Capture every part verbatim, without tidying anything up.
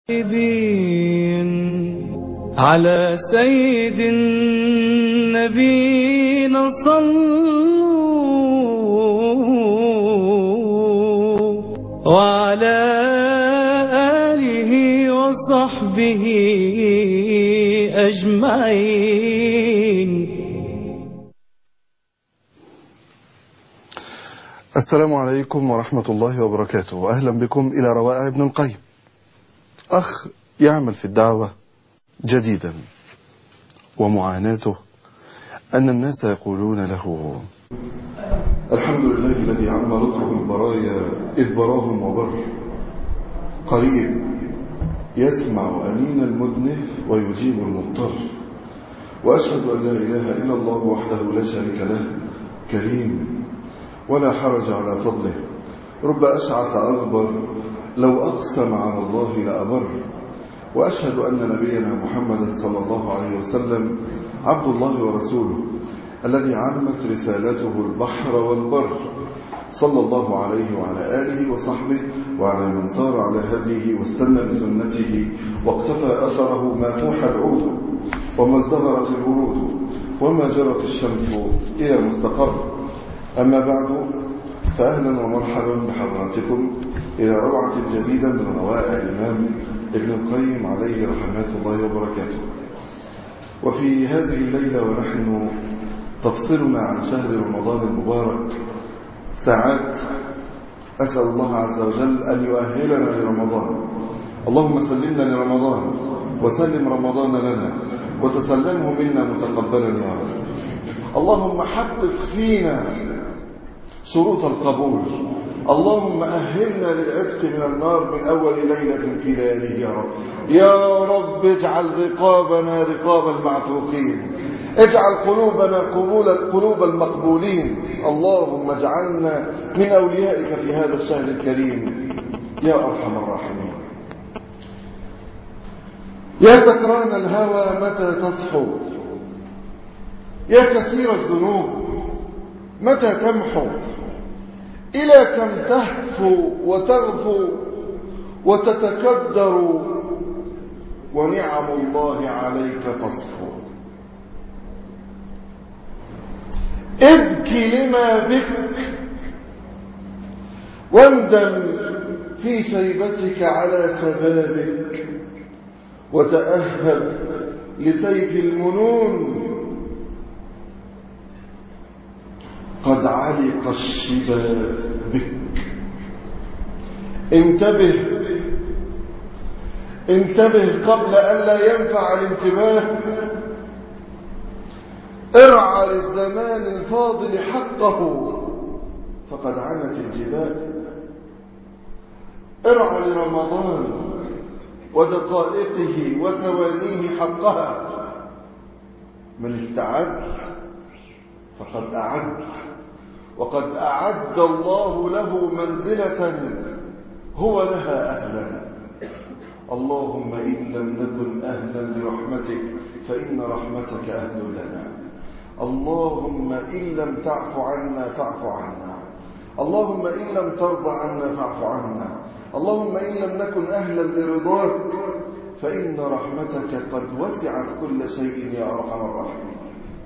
على سيد النبينا صلوا وعلى آله وصحبه أجمعين. السلام عليكم ورحمة الله وبركاته، أهلا بكم إلى روائع ابن القيم. أخ يعمل في الدعوة جديدا ومعاناته أن الناس يقولون له: الحمد لله الذي عم لطفه البرايا إذ براهم وبر، قريب يسمع أنين المدنف ويجيب المضطر، وأشهد أن لا إله إلا الله وحده لا شريك له، كريم ولا حرج على فضله، رب أشعث أغبر لو أقسم على الله لأبر، وأشهد أن نبينا محمدا صلى الله عليه وسلم عبد الله ورسوله الذي عمت رسالته البحر والبر، صلى الله عليه وعلى آله وصحبه وعلى من سار على هديه واستنى بسنته واقتفى أثره ما فاح العود وما ازدهرت الورود وما جرت الشمس إلى مستقر. أما بعد، فأهلا ومرحبا بحضراتكم إلى روعة جديدة من روائع الإمام ابن القيم عليه رحمات الله وبركاته. وفي هذه الليلة ونحن تفصلنا عن شهر رمضان المبارك ساعات، أسأل الله عز وجل أن يؤهلنا لرمضان. اللهم سلمنا لرمضان وسلم رمضان لنا وتسلمه منا متقبلا يا رب. اللهم حقق فينا شروط القبول. اللهم أهلنا للعتق من النار من أول ليلة في لياليه يا رب. يا رب اجعل رقابنا رقاب المعتوقين، اجعل قلوبنا قبول قلوب المقبولين. اللهم اجعلنا من أوليائك في هذا الشهر الكريم يا أرحم الراحمين. يا سكران الهوى متى تصحو، يا كثير الذنوب متى تمحو، إلى كم تهفو وتغفو وتتكدر ونعم الله عليك تصفو. ابكي لما بك واندم في شيبتك على شبابك، وتأهب لسيف المنون، قد علق الشبا بك. انتبه انتبه قبل أن لا ينفع الانتباه. ارعى للزمان الفاضل حقه فقد عنت الجبال. ارعى لرمضان ودقائقه وثوانيه حقها. من استعد فقد أعد، وقد أعد الله له منزلة هو لها أهلا. اللهم إن لم نكن أهلا لرحمتك فإن رحمتك أهل لنا. اللهم إن لم تعف عنا فاعف عنا. اللهم إن لم ترضى عنا فاعف عنا. اللهم إن لم نكن أهلا لرضاك فإن رحمتك قد وسعت كل شيء يا أرحم الراحمين.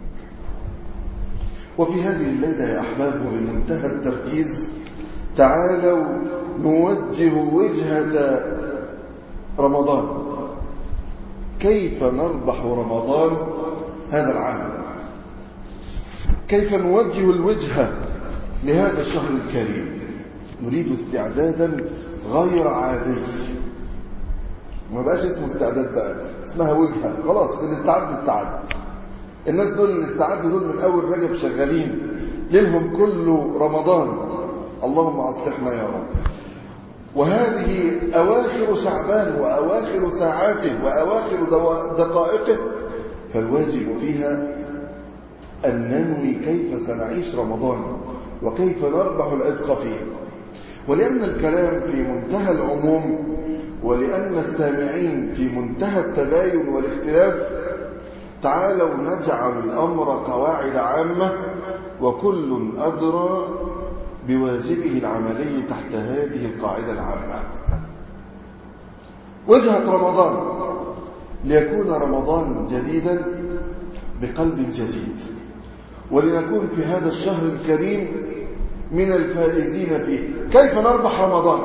وفي هذه الليلة يا أحباب بمنتهى التركيز تعالوا نوجه وجهة رمضان. كيف نربح رمضان هذا العام؟ كيف نوجه الوجهة لهذا الشهر الكريم؟ نريد استعدادا غير عادي. ما بقاش اسمه استعداد بقى، اسمها وجهة. خلاص اللي استعد استعد. الناس دول اللي استعدوا دول من أول رجب شغالين ليلهم كله رمضان. اللهم أصلحنا يا رب. وهذه أواخر شعبان وأواخر ساعاته وأواخر دقائقه، فالواجب فيها أن ننوي كيف سنعيش رمضان وكيف نربح العتق فيه. ولأن الكلام في منتهى العموم، ولأن السامعين في منتهى التباين والاختلاف، تعالوا نجعل الأمر قواعد عامة وكل أدرى بواجبه العملي تحت هذه القاعدة العامة. وجهة رمضان ليكون رمضان جديدا بقلب جديد، ولنكون في هذا الشهر الكريم من الفائزين فيه. كيف نربح رمضان؟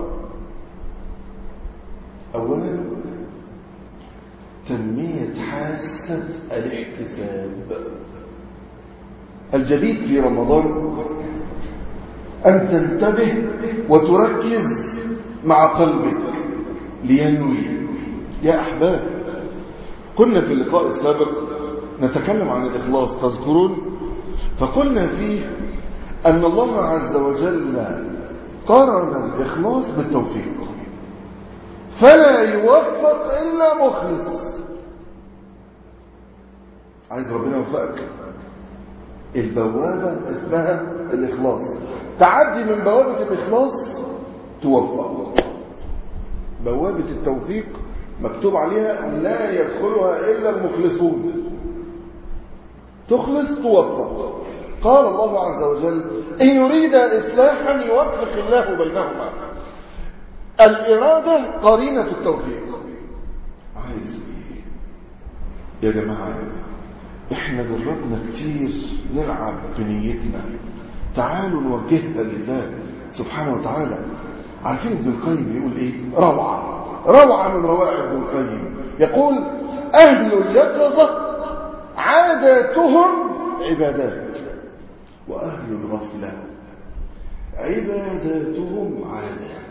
أولا تنمية حاسة الاحتساب. الجديد في رمضان أن تنتبه وتركز مع قلبك لينوي. يا أحباب، كنا في اللقاء السابق نتكلم عن الإخلاص، تذكرون؟ فقلنا فيه أن الله عز وجل قارن الإخلاص بالتوفيق، فلا يوفق إلا مخلص. عايز ربنا يوفقك، البوابة اسمها الإخلاص، تعدي من بوابة الإخلاص توفق. بوابة التوفيق مكتوب عليها لا يدخلها إلا المخلصون. تخلص توفق. قال الله عز وجل إن يريد إصلاحا يوفق الله بينهما. الإرادة قرينة التوفيق. عايز إيه يا جماعة؟ إحنا جربنا كتير نلعب بنيتنا، تعالوا نوجهها لله سبحانه وتعالى. عارفين ابن القيم بيقول إيه؟ روعة روعة من روائع ابن القيم. يقول أهل اليقظة عاداتهم عبادات، وأهل الغفلة عباداتهم عادات.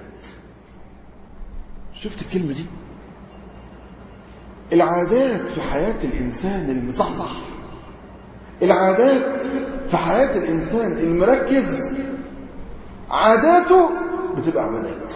شفت الكلمة دي؟ العادات في حياة الإنسان المصحصح، العادات في حياة الإنسان المركز، عاداته بتبقى عبادات.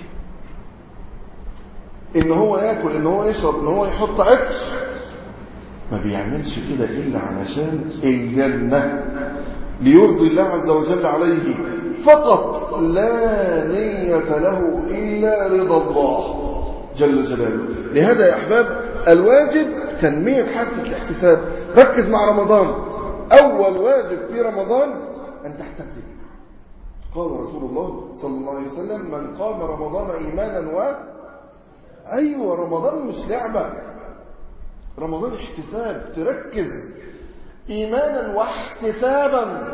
إن هو يأكل، إن هو يشرب، إن هو يحط عطر، ما بيعملش كده إلا علشان الجنة، ليرضي الله عز وجل عليه فقط، لا نية له إلا رضا الله جل جلاله. لهذا يا أحباب الواجب تنمية حاسة الاحتساب. ركز مع رمضان. أول واجب في رمضان أن تحتسب. قال رسول الله صلى الله عليه وسلم من قام رمضان إيمانا و أيوة، رمضان مش لعبة، رمضان احتساب. تركز إيمانا واحتسابا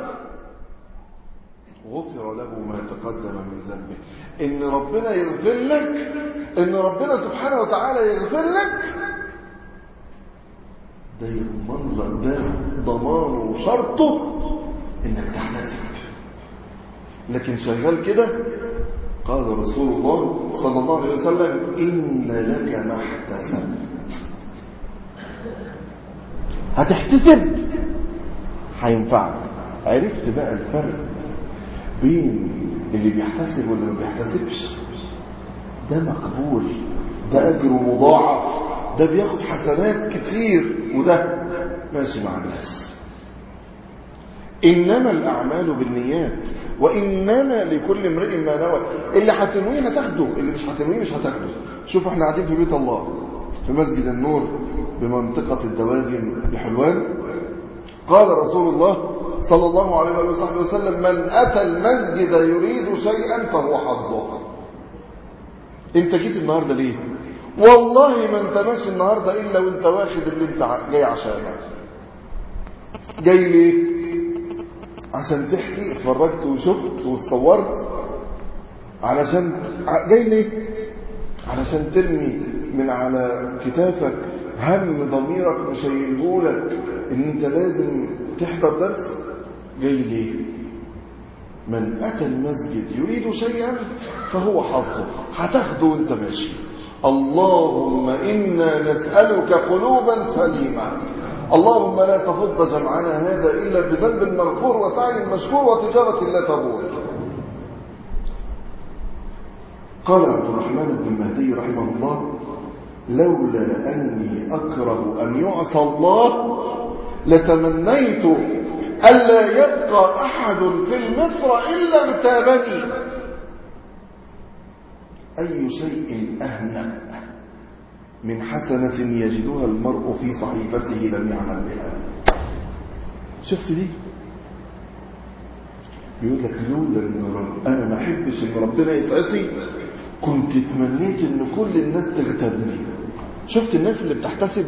غفر له ما تقدم من ذنبه. إن ربنا يغفر لك، إن ربنا سبحانه وتعالى يغفر لك، ده يضمن لك، ده ضمانه وشرطه إنك تحتسب. لكن شغال كده، قال رسول الله صلى الله عليه وسلم إن لك ما احتسبت. هتحتسب هينفعك. عرفت بقى الفرق بين اللي بيحتسب واللي ما بيحتسبش؟ ده مقبول، ده أجر مضاعف، ده بياخد حسنات كتير، وده ماشي مع الناس. إنما الأعمال بالنيات وإنما لكل امرئ ما نوى. اللي هتنويه هتاخده، اللي مش هتنويه مش هتاخده. شوف احنا قاعدين في بيت الله في مسجد النور بمنطقة الدواجن بحلوان. قال رسول الله صلى الله عليه وصحبه وسلم من أتى المسجد يريد شيئا فهو حظه. انت جيت النهاردة ليه؟ والله ما انت ماشي النهاردة إلا وانت واخد اللي انت جاي عشانه. جاي ليه؟ عشان تحكي اتفرجت وشفت وصورت؟ علشان جاي ليه؟ علشان ترمي من على كتافك هم ضميرك مشيلهولك ان انت لازم تحضر درس؟ جاي ليه؟ من أتى المسجد يريد شيئا فهو حظه. هتاخده وانت ماشي. اللهم إنا نسألك قلوبا سليمة. اللهم لا تفض جمعنا هذا إلا بذنب مغفور وسعي مشكور وتجارة لا تبور. قال عبد الرحمن بن المهدي رحمه الله لولا أني أكره أن يعصى الله لتمنيت ألا يبقى أحد في المصر إلا اغتابني. أي شيء أهنأ من حسنة يجدها المرء في صحيفته لم يعمل بها. شفت دي؟ بيقول لك لولا ان رب انا ما احبش ان ربنا يتعصي كنت تمنيت ان كل الناس تغتابني. شفت الناس اللي بتحتسب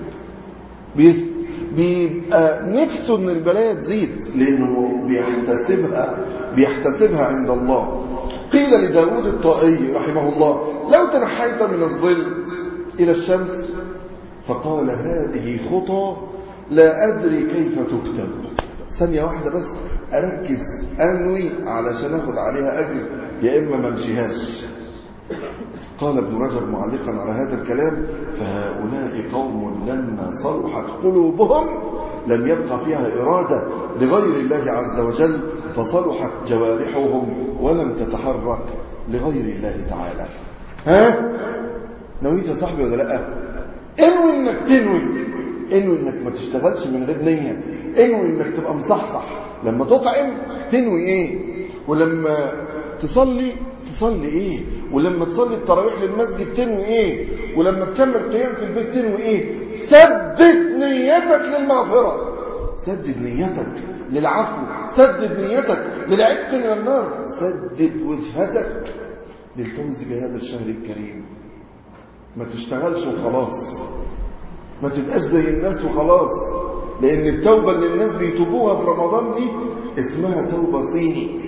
بيبقى نفسه ان البلايا تزيد لانه بيحتسبها بيحتسبها عند الله. قيل لداود الطائي رحمه الله: لو تنحيت من الظل الى الشمس، فقال: هذه خطى لا ادري كيف تكتب. ثانية واحدة بس اركز انوي علشان اخد عليها اجر، يا اما ما امشيهاش. قال ابن رجب معلقا على هذا الكلام: فهؤلاء قوم لما صلحت قلوبهم لم يبقى فيها إرادة لغير الله عز وجل، فصلحت جوارحهم ولم تتحرك لغير الله تعالى. ها؟ نويت يا صاحبي ولا لا؟ انوي انك تنوي، انوي انك ما تشتغلش من غير نية، انوي انك تبقى مصحصح. لما تطعم تنوي ايه، ولما تصلي تصلي ايه، ولما تصلي التراويح للمسجد تنوي ايه، ولما تكمل قيام في البيت تنوي ايه. سدد نيتك للمغفرة، سدد نيتك للعفو، سدد نيتك للعتق من النار، سدد وجهتك للفوز بهذا الشهر الكريم. ما تشتغلش وخلاص، ما تبقاش زي الناس وخلاص، لان التوبة اللي الناس بيتوبوها في رمضان دي اسمها توبة صيني،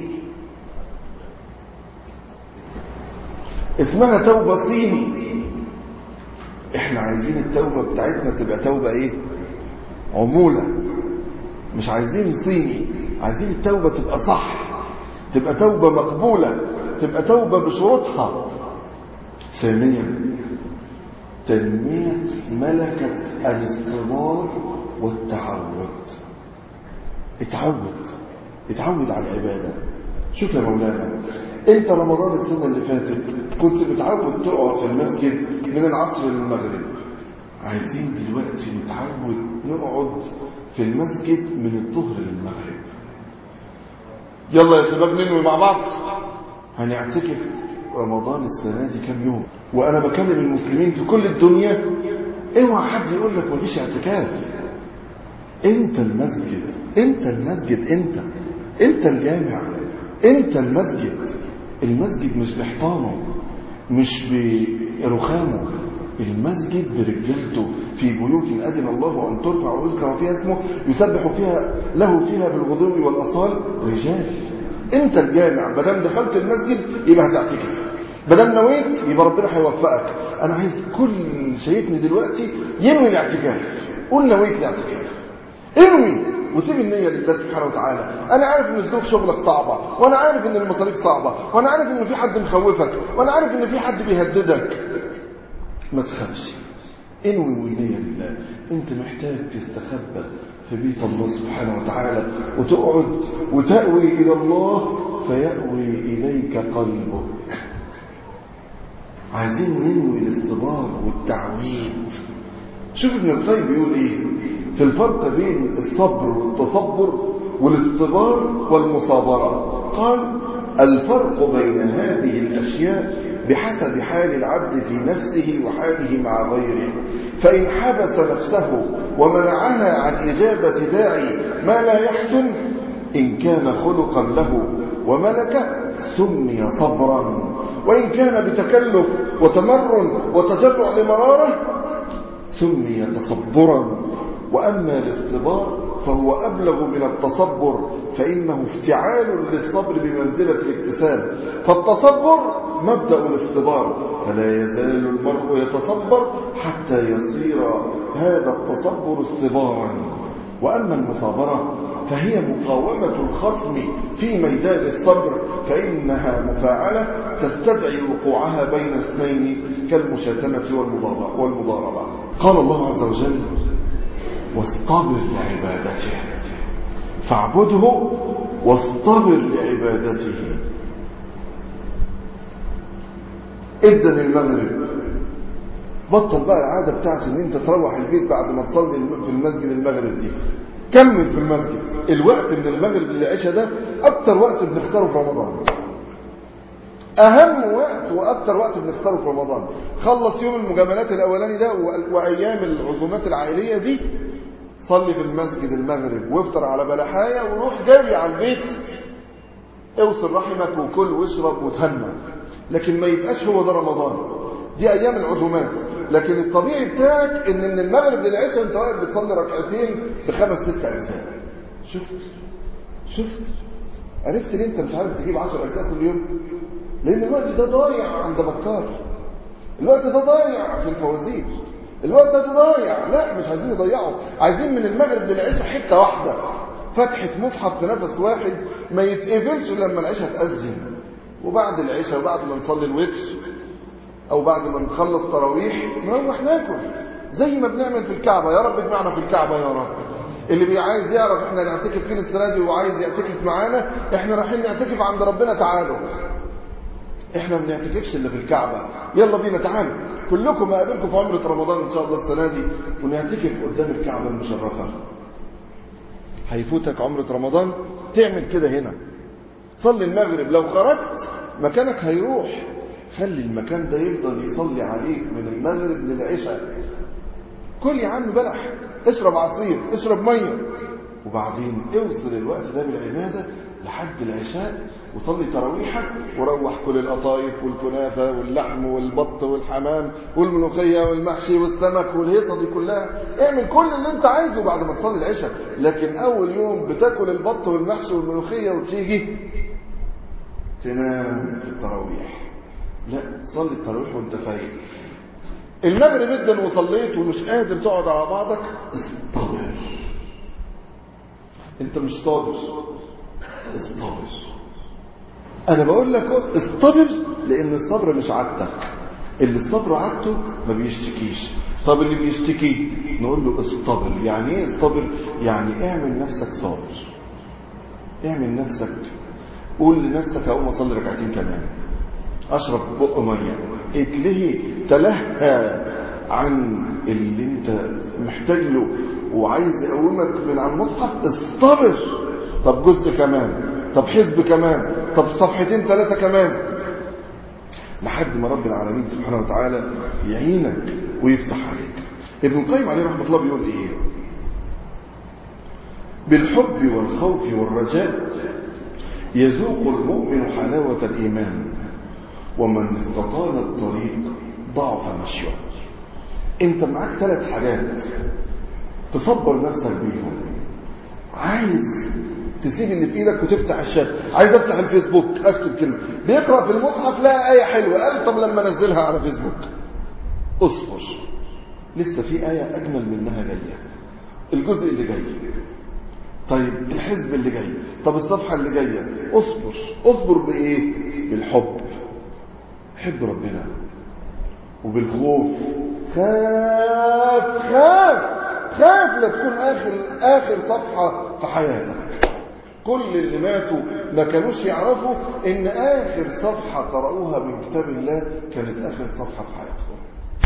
اسمها توبة صيني. احنا عايزين التوبة بتاعتنا تبقى توبة ايه؟ عمولة، مش عايزين صيني، عايزين التوبة تبقى صح، تبقى توبة مقبولة، تبقى توبة بشروطها. ثانيا تنمية ملكة الاستمرار والتعود. اتعود اتعود على العبادة. شوف يا مولانا، انت رمضان السنة اللي فاتت كنت متعود تقعد في المسجد من العصر للمغرب، عايزين دلوقتي نتعود نقعد في المسجد من الظهر للمغرب. يلا يا شباب ننوي مع بعض، هنعتكف رمضان السنة دي كام يوم. وانا بكلم المسلمين في كل الدنيا، اوعى حد يقول لك مفيش اعتكاف. انت المسجد، انت المسجد، انت انت الجامع، انت المسجد. المسجد مش بحيطانه، مش برخامه، المسجد برجالته. في بيوت أذن الله أن ترفع ويذكر فيها اسمه يسبح فيها له فيها بالغدو والأصال رجال. انت الجامع. بدل دخلت المسجد يبقى هتعتكف، بدل نويت يبقى ربنا هيوفقك. انا عايز كل شايفني دلوقتي ينوي الاعتكاف. قول نويت الاعتكاف، انوي وسيب النية لله سبحانه وتعالى. انا عارف ان ظروف شغلك صعبة، وانا عارف ان المصاريف صعبة، وانا عارف ان في حد مخوفك، وانا عارف ان في حد بيهددك. ما تخافش، انوي والنية لله. انت محتاج تستخبى في بيت الله سبحانه وتعالى وتقعد وتأوي الى الله فيأوي اليك قلبك. عايزين ننوي الاستبار والتعويد. شوف ابن القيم بيقول ايه في الفرق بين الصبر والتصبر والاستبار والمصابرة. قال: الفرق بين هذه الأشياء بحسب حال العبد في نفسه وحاله مع غيره، فإن حبس نفسه ومنعها عن إجابة داعي ما لا يحسن إن كان خلقا له وملكه سمي صبرا، وإن كان بتكلف وتمرن وتجرع لمراره سمي تصبرا. وأما الاستبار فهو أبلغ من التصبر، فإنه افتعال للصبر بمنزلة الاكتساب. فالتصبر مبدأ الاستبار، فلا يزال المرء يتصبر حتى يصير هذا التصبر استبارا. وأما المصابرة فهي مقاومة الخصم في ميدان الصبر، فإنها مفاعلة تستدعي وقوعها بين اثنين كالمشاتمة والمضاربة. قال الله عز وجل: واصطبر لعبادته، فاعبده واصطبر لعبادته. ابدأ المغرب، بطل بقى العادة بتاعت ان انت تروح البيت بعد ما تصلي في المسجد المغرب دي، كمل في المسجد. الوقت من المغرب للعشاء ده اكتر وقت بنختاره في رمضان، اهم وقت واكتر وقت بنختاره في رمضان. خلص يوم المجاملات الاولاني ده وايام العزومات العائليه دي، صلي في المسجد المغرب وافطر على بلحايه وروح جري على البيت، اوصل رحمك وكل واشرب وتهنى. لكن ما يبقاش هو ده رمضان، دي ايام العزومات. لكن الطبيعي بتاعك ان من المغرب للعشاء انت واقف بتصلي ركعتين بخمس ست اجزاء. شفت شفت عرفت ليه انت مش عارف تجيب عشر اجزاء كل يوم؟ لان الوقت ده ضايع عند بكار، الوقت ده ضايع في الفوازير، الوقت ده ضايع. لا مش عايزين نضيعه، عايزين من المغرب للعشاء حته واحده، فتحه مصحف في نفس واحد ما يتقفلش لما العشاء تأذن. وبعد العشاء وبعد ما نصلي الوتر او بعد ما نخلص تراويح نروح ناكل زي ما بنعمل في الكعبه. يا رب اجمعنا في الكعبه يا رب. اللي عايز يعرف احنا نعتكف فين السنه دي وعايز يعتكف معانا، احنا رايحين نعتكف عند ربنا، تعالوا. احنا ما بنعتكفش الا في الكعبه، يلا بينا تعالوا كلكم اقابلكم في عمره رمضان ان شاء الله السنه دي ونعتكف قدام الكعبه المشرفه. هيفوتك عمره رمضان تعمل كده هنا، صلي المغرب، لو خرجت مكانك هيروح، خلي المكان ده يفضل يصلي عليك من المغرب للعشاء. كل يا عم بلح، اشرب عصير، اشرب ميه، وبعدين اوصل الوقت ده بالعباده لحد العشاء وصلي تراويحك وروح كل القطايف والكنافه واللحم والبط والحمام والملوخيه والمحشي والسمك والهيصه دي كلها. اعمل كل اللي انت عايزه بعد ما تصلي العشاء. لكن اول يوم بتاكل البط والمحشي والملوخيه وتيجي تنام في التراويح. لا، صلي التراويح وانت فايق. المغرب جدا وصليت ومش قادر تقعد على بعضك، اصطبر. انت مش صابر، اصطبر. انا بقول لك اصطبر لان الصبر مش عادتك. اللي الصبر عادته ما بيشتكيش. طب اللي بيشتكي نقول له اصطبر. يعني ايه اصطبر؟ يعني اعمل نفسك صابر، اعمل نفسك، قول لنفسك اقوم اصلي ركعتين كمان، اشرب بق ميه، اتلهي تلهى عن اللي انت محتاج له وعايز يقومك من على المصحف، اصطبر. طب جزء كمان، طب حزب كمان، طب صفحتين ثلاثه كمان، لحد ما رب العالمين سبحانه وتعالى يعينك ويفتح عليك. ابن القيم عليه رحمه الله بيقول ايه؟ بالحب والخوف والرجاء يذوق المؤمن حلاوه الايمان، ومن استطال الطريق ضعف مشيه. انت معاك ثلاث حاجات تصبر نفسك بيهم. عايز تسيب اللي في ايدك وتفتح الشات، عايز افتح الفيسبوك اكتب كلمه، بيقرا في المصحف لقى ايه حلوه، قال طب لما انزلها على فيسبوك. اصبر، لسه في ايه اجمل منها جايه، الجزء اللي جاي، طيب الحزب اللي جاي، طب الصفحه اللي جايه. اصبر. اصبر بايه؟ بالحب، حب ربنا، وبالخوف، خاف خاف خاف لا تكون اخر اخر صفحه في حياتك. كل اللي ماتوا ما كانوش يعرفوا ان اخر صفحه قرأوها من كتاب الله كانت اخر صفحه في حياتهم.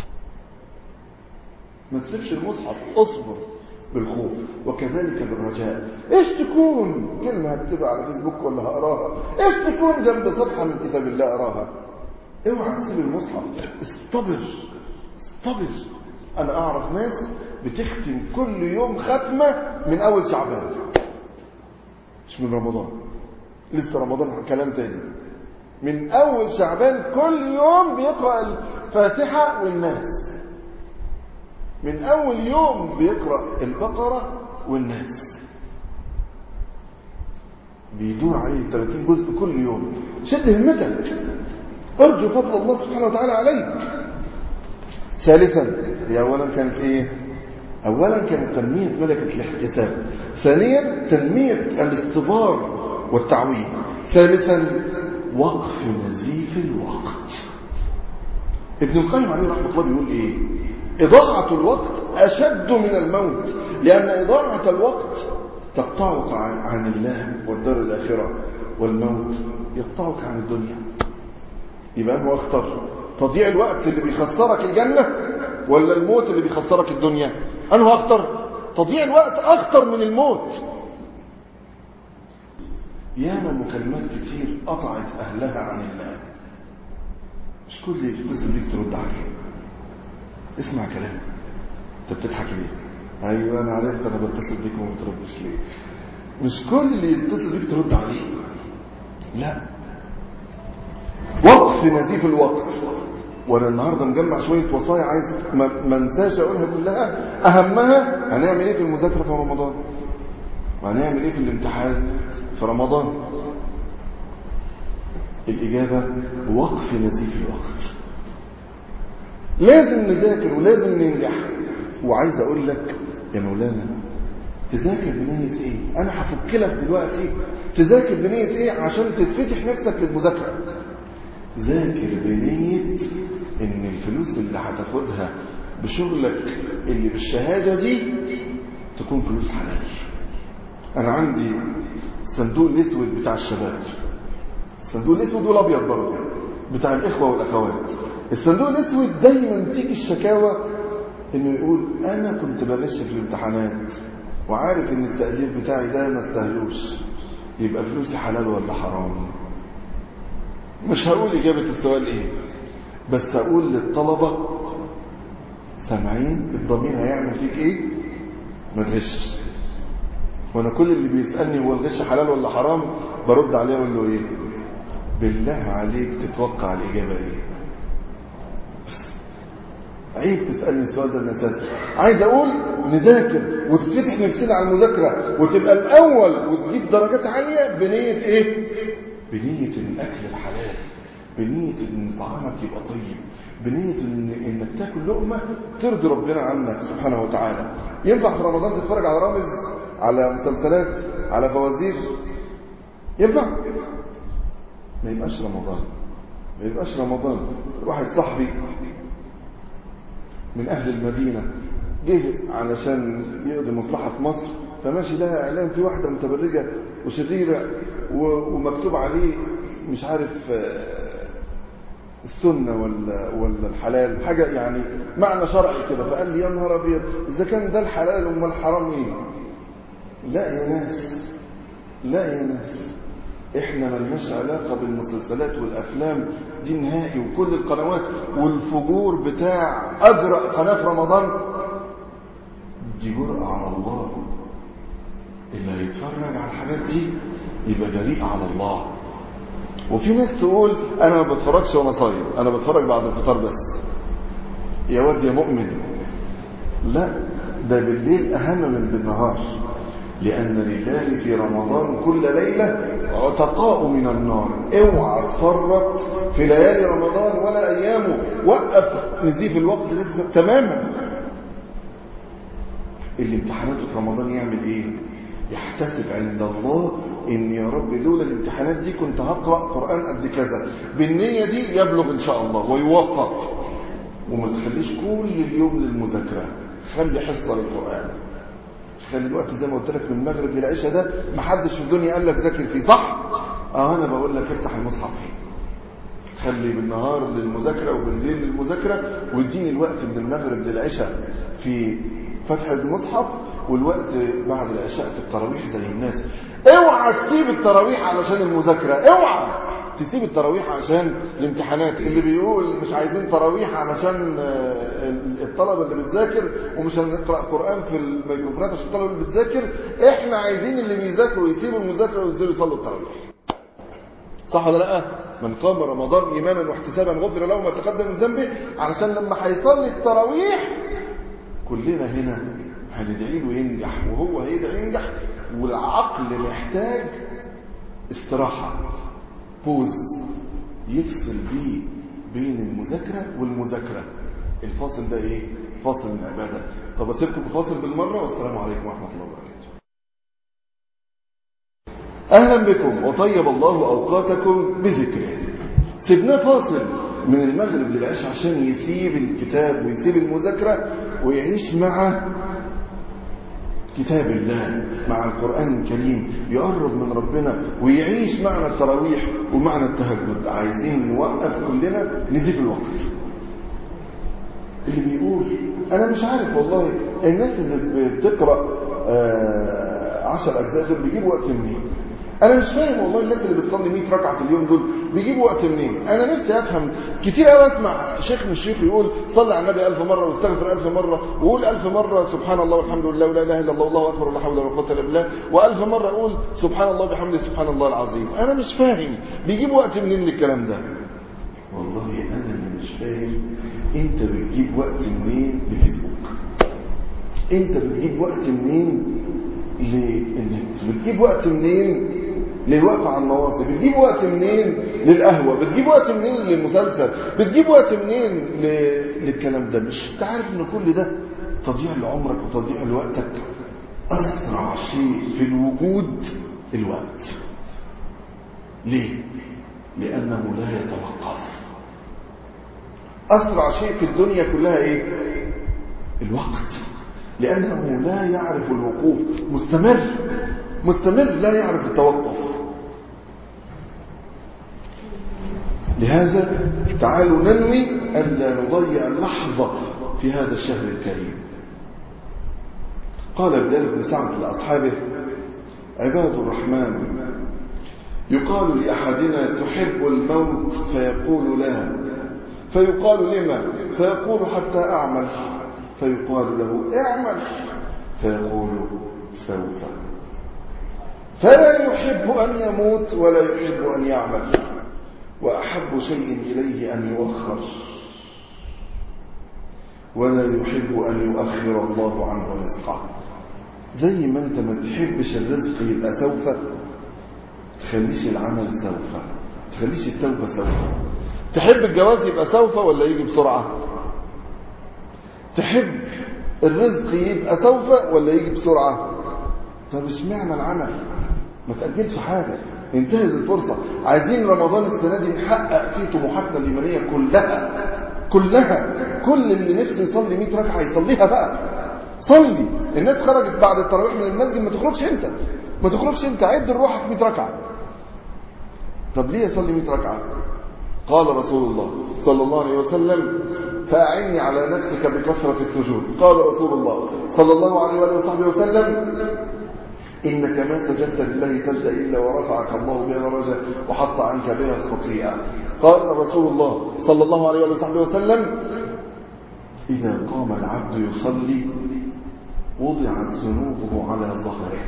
ما تسيبش المصحف، اصبر بالخوف. وكذلك بالرجاء. ايش تكون كلمه هكتبها على فيسبوك ولا هقراها، ايش تكون جنب صفحه من كتاب الله اقراها. اوعى تسيب المصحف، استبر استبر. انا اعرف ناس بتختم كل يوم ختمه من اول شعبان، مش من رمضان، لسه رمضان كلام تاني. من اول شعبان كل يوم بيقرا الفاتحه والناس، من اول يوم بيقرا البقره والناس، بيدور عليه ثلاثين جزء كل يوم. شد همتك، ارجو فضل الله سبحانه وتعالى عليك. ثالثا، هي اولا كانت ايه؟ اولا كانت تنميه ملكه الاحتساب، ثانيا تنميه الاستبار والتعويض، ثالثا وقف نزيف الوقت. ابن القيم عليه رحمه الله بيقول ايه؟ اضاعه الوقت اشد من الموت، لان اضاعه الوقت تقطعك عن الله والدار الاخره، والموت يقطعك عن الدنيا. يبقى هو اختار تضييع الوقت اللي بيخسرك الجنة ولا الموت اللي بيخسرك الدنيا؟ أنا هو اختار تضييع الوقت أخطر من الموت. ياما مكالمات كتير قطعت أهلها عن الله، مش كل اللي يتصل بيك ترد عليه. اسمع كلامي، انت بتضحك ليه؟ ايوه انا عرفت انا بتصل بيك وما بتردش ليه. مش كل اللي يتصل بيك ترد عليه، لا. وقف وقف نزيف الوقت. وانا النهارده مجمع شويه وصايا عايز ما انساش اقولها كلها. اهمها هنعمل ايه في المذاكره في رمضان، وهنعمل ايه في الامتحان في رمضان. الاجابه وقف نزيف الوقت. لازم نذاكر ولازم ننجح. وعايز اقول لك يا مولانا تذاكر بنيه ايه؟ انا هفك لك دلوقتي تذاكر بنيه ايه عشان تتفتح نفسك للمذاكره. ذاكر بنيه ان الفلوس اللي هتاخدها بشغلك اللي بالشهاده دي تكون فلوس حلال. انا عندي الصندوق الاسود بتاع الشباب، الصندوق الاسود والابيض برضه بتاع الاخوه والاخوات. الصندوق الاسود دايما تيجي الشكاوى انه يقول انا كنت بغش في الامتحانات وعارف ان التقدير بتاعي ده ما استاهلوش، يبقى فلوسي حلال ولا حرام؟ مش هقول اجابه السؤال ايه، بس هقول للطلبه سامعين الضمير هيعمل فيك ايه؟ ما تغشش. وانا كل اللي بيسالني هو الغش حلال ولا حرام برد عليه اقول له ايه؟ بالله عليك تتوقع الاجابه ايه؟ عيب تسألني السؤال ده من أساسه. عايز أقول نذاكر وتتفتح نفسنا على المذاكرة وتبقى الأول وتجيب درجات عالية بنية إيه؟ بنية الأكل الحلال، بنية إن طعامك يبقى طيب، بنية إن إنك تاكل لقمة ترضي ربنا عنك سبحانه وتعالى. ينفع في رمضان تتفرج على رامز، على مسلسلات، على فوازير؟ ينفع؟ ما يبقاش رمضان، ما يبقاش رمضان. واحد صاحبي من أهل المدينة جه علشان يقضي مصلحة في مصر، فماشي لها إعلان في واحدة متبرجة وشريرة ومكتوب عليه مش عارف السنة ولا ولا الحلال، حاجة يعني معنى شرعي كده. فقال لي يا نهار أبيض إذا كان ده الحلال أم الحرام إيه؟ لا يا ناس، لا يا ناس، إحنا ملناش علاقة بالمسلسلات والأفلام دي نهائي. وكل القنوات والفجور بتاع أجرأ قناة في رمضان دي جرأة على الله. اللي هيتفرج على الحاجات دي يبقى جريء على الله. وفي ناس تقول أنا ما بتفرجش وأنا صايم، أنا بتفرج بعد الفطار بس. يا واد يا مؤمن، لا، ده بالليل أهم من بالنهار. لأن لله في رمضان كل ليلة عتقاء من النار. اوعى تفرط في ليالي رمضان ولا أيامه. وقف نزيف الوقت ده تماما. الامتحانات في رمضان يعمل ايه؟ يحتسب عند الله ان يا رب لولا الامتحانات دي كنت هقرأ قرآن قد كذا. بالنية دي يبلغ ان شاء الله ويوفق. وما تخليش كل اليوم للمذاكرة، خلي حصة للقرآن. خلي الوقت زي ما قلت لك من المغرب للعشاء ده ما حدش في الدنيا قال لك ذاكر فيه، صح؟ اه انا بقول لك افتح المصحف، خلي بالنهار للمذاكره وبالليل للمذاكره، واديني الوقت من المغرب للعشاء في فتح المصحف، والوقت بعد العشاء في التراويح زي الناس. اوعى تسيب التراويح علشان المذاكره، اوعى تسيب التراويح عشان الامتحانات. اللي بيقول مش عايزين تراويح علشان الطلبه اللي بتذاكر ومش هنقرا قران في الميكروفونات عشان الطلبه اللي بتذاكر، احنا عايزين اللي بيذاكروا يسيبوا المذاكره وينزلوا يصلوا التراويح. صح ولا لا؟ من قام رمضان ايمانا واحتسابا غفر له ما تقدم من ذنبه. علشان لما هيصلي التراويح كلنا هنا هندعي له ينجح، وهو هيدعي ينجح. والعقل محتاج استراحه، بوز يفصل بيه بين المذاكرة والمذاكرة. الفاصل ده ايه؟ فاصل من عبادة. طب اسيبكم بفاصل بالمرة، والسلام عليكم ورحمة الله وبركاته. اهلا بكم وطيب الله اوقاتكم بذكره. سيبناه فاصل من المغرب للعشاء عشان يسيب الكتاب ويسيب المذاكرة ويعيش مع كتاب الله، مع القرآن الكريم، يقرب من ربنا ويعيش معنى التراويح ومعنى التهجد. عايزين نوقف كلنا نزيف الوقت. اللي بيقول انا مش عارف والله الناس اللي بتقرأ عشر اجزاء دول بيجيبوا وقت منين؟ انا مش فاهم والله الناس اللي بتصلي مية ركعه في اليوم دول بيجيبوا وقت منين؟ انا نفسي افهم. كتير قوي اسمع شيخ من الشيوخ يقول صلي على النبي ألف مره واستغفر ألف مره وقول ألف مره سبحان الله والحمد لله ولا اله الا الله والله اكبر ولا حول ولا قوه الا بالله، وألف مره اقول سبحان الله وبحمده سبحان الله العظيم. انا مش فاهم بيجيبوا وقت منين للكلام ده. والله أنا اللي مش فاهم أنت بتجيب وقت منين لفيسبوك؟ أنت بتجيب وقت منين للنت؟ بتجيب وقت منين للوقف على النواصي؟ بتجيب وقت منين للقهوة؟ بتجيب وقت منين للمسلسل؟ بتجيب وقت منين ل... للكلام ده؟ مش تعرف ان كل ده تضييع لعمرك وتضييع لوقتك؟ أسرع شيء في الوجود الوقت. ليه؟ لأنه لا يتوقف. أسرع شيء في الدنيا كلها إيه؟ الوقت، لأنه لا يعرف الوقوف، مستمر مستمر لا يعرف التوقف. لهذا تعالوا ننوي ألا نضيع لحظة في هذا الشهر الكريم. قال بلال بن سعد لأصحابه: عباد الرحمن يقال لأحدنا تحب الموت فيقول لا، فيقال لما؟ فيقول حتى أعمل، فيقال له اعمل، فيقول سوف. فلا يحب أن يموت ولا يحب أن يعمل، وأحب شيء إليه أن يؤخر، ولا يحب أن يؤخر الله عنه رزقه. زي ما أنت ما تحبش الرزق يبقى سوف، تخليش العمل سوف، تخليش التوبة سوف. تحب الجواز يبقى سوف ولا يجي بسرعة؟ تحب الرزق يبقى سوف ولا يجي بسرعة؟ طب اشمعنى العمل؟ ما تأجلش حاجة، انتهز الفرصة. عايزين رمضان السنة دي نحقق فيه طموحاتنا الإيمانية كلها كلها. كل اللي نفسه يصلي مئة ركعة يصليها بقى. صلي. الناس خرجت بعد التراويح من المسجد، ما تخرجش انت ما تخرجش انت عد لروحك مئة ركعة. طب ليه يصلي مئة ركعة؟ قال رسول الله صلى الله عليه وسلم: فأعني على نفسك بكثرة السجود. قال رسول الله صلى الله عليه وآله وصحبه وسلم: إنك ما سجدت لله سجدة إلا ورفعك الله بها درجة وحط عنك بها الخطيئة. قال رسول الله صلى الله عليه وآله وصحبه وسلم: إذا قام العبد يصلي وضعت ذنوبه على ظهره.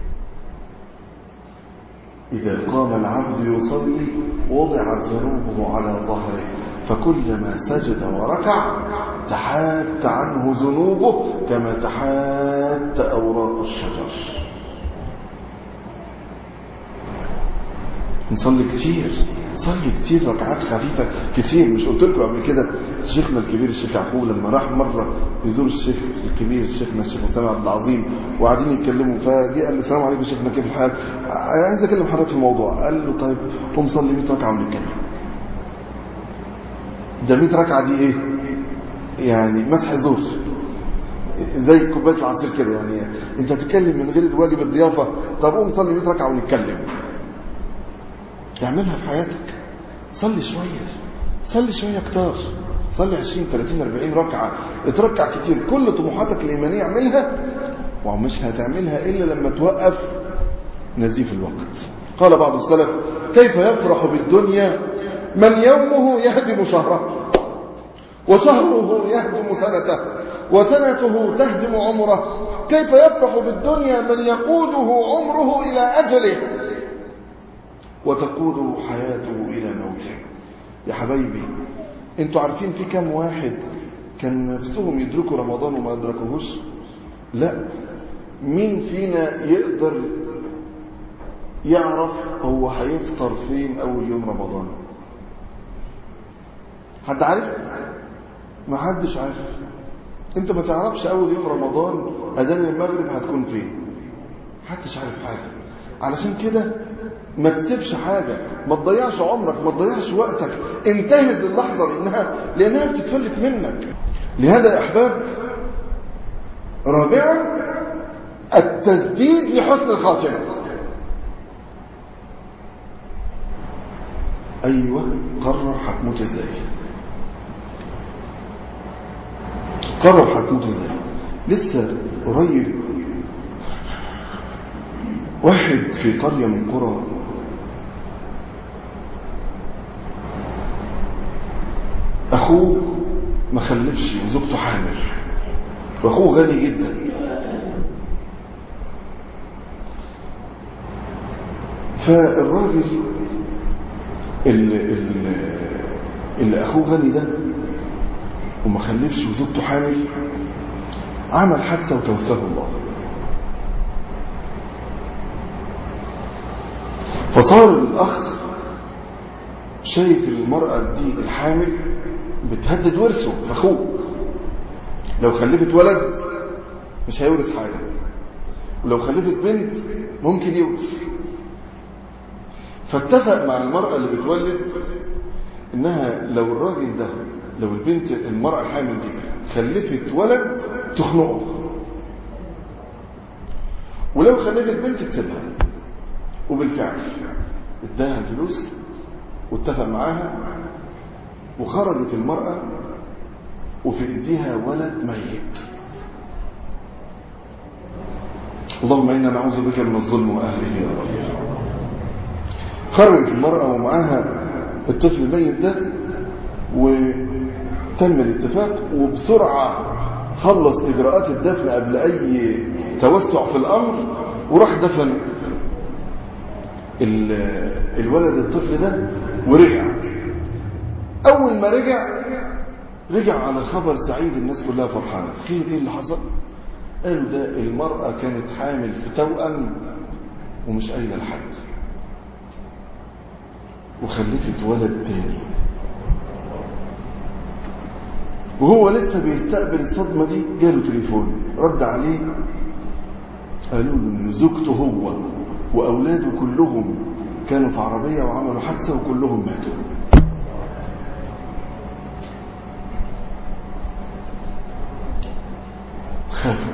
إذا قام العبد يصلي وضعت ذنوبه على ظهره، فكلما سجد وركع تحات عنه ذنوبه كما تحات أوراق الشجر. نصلي كتير، صلي كتير ركعات خفيفة كتير. مش قلت لكم قبل كده شيخنا الكبير الشيخ يعقوب لما راح مرة يزور الشيخ الكبير شيخنا الشيخ مسلم عبد العظيم وقاعدين يتكلموا، فجاء قال له: السلام عليكم شيخنا، كيف الحال؟ عايز اكلم حضرتك في الموضوع. قال له: طيب قوم صلي مئة ركعة ونتكلم. ده مئة ركعة دي ايه؟ يعني مسح زور، زي كوبايه العصير كده. يعني انت تتكلم من غير واجب الضيافه. طب قوم صلي مئة ركعة ونتكلم. اعملها في حياتك. صلي شوية، صلي شوية كتار، صلي عشرين ثلاثين أربعين ركعة، اتركع كتير. كل طموحاتك الإيمانية اعملها، ومش هتعملها إلا لما توقف نزيف الوقت. قال بعض السلف: كيف يفرح بالدنيا من يومه يهدم شهره، وشهره يهدم سنته، وسنته تهدم عمره. كيف يفرح بالدنيا من يقوده عمره إلى أجله وتقوده حياته إلى موته. يا حبايبي، انتوا عارفين في كم واحد كان نفسهم يدركوا رمضان وما يدركوهوش؟ لا. مين فينا يقدر يعرف هو هيفطر فين أول يوم رمضان؟ حد عارف؟ ما حدش عارف. انت ما تعرفش أول يوم رمضان أذان المغرب هتكون فين. محدش عارف حاجة. علشان كده ما تسيبش حاجة، ما تضيعش عمرك، ما تضيعش وقتك. انتهز اللحظة لأنها, لأنها بتتفلت منك. لهذا يا أحباب، رابعا التسديد لحسن الخاتمة. أيوة، قرر هتموت ازاي، قرر هتموت ازاي. لسه قريب واحد في قرية من قرى أخوه ما خلفش وزوجته حامل، وأخوه غني جدا. فالراجل ال ال اللي أخوه غني ده وما خلفش وزوجته حامل عمل حادثة وتوفاه الله. فصار الأخ شايف المرأة دي الحامل بتهدد ورثه أخوه، لو خلفت ولد مش هيورث حاجة، ولو خلفت بنت ممكن يورث. فاتفق مع المرأة اللي بتولد إنها لو الراجل ده لو البنت المرأة الحامل دي خلفت ولد تخنقه، ولو خلفت بنت تسيبها. وبالفعل اداها الفلوس واتفق معاها، وخرجت المرأة وفي ايديها ولد ميت. اللهم إنا نعوذ بك من الظلم وأهله يا رب. خرجت المرأة ومعاها الطفل الميت ده، وتم الاتفاق، وبسرعة خلص إجراءات الدفن قبل أي توسع في الأمر، وراح دفن الولد الطفل ده ورجع. أول ما رجع رجع على خبر سعيد، الناس كلها فرحانة. خير إيه اللي حصل؟ قالوا ده المرأة كانت حامل في توأم ومش قايلة لحد، وخلفت ولد تاني. وهو لسه بيستقبل الصدمة دي جاله تليفون، رد عليه قالوا له ان زوجته هو واولاده كلهم كانوا في عربية وعملوا حادثة وكلهم ماتوا. خافوا.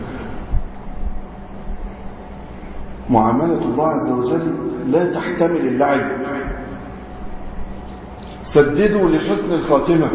معاملة الله عز وجل لا تحتمل اللعب. سددوا لحسن الخاتمة.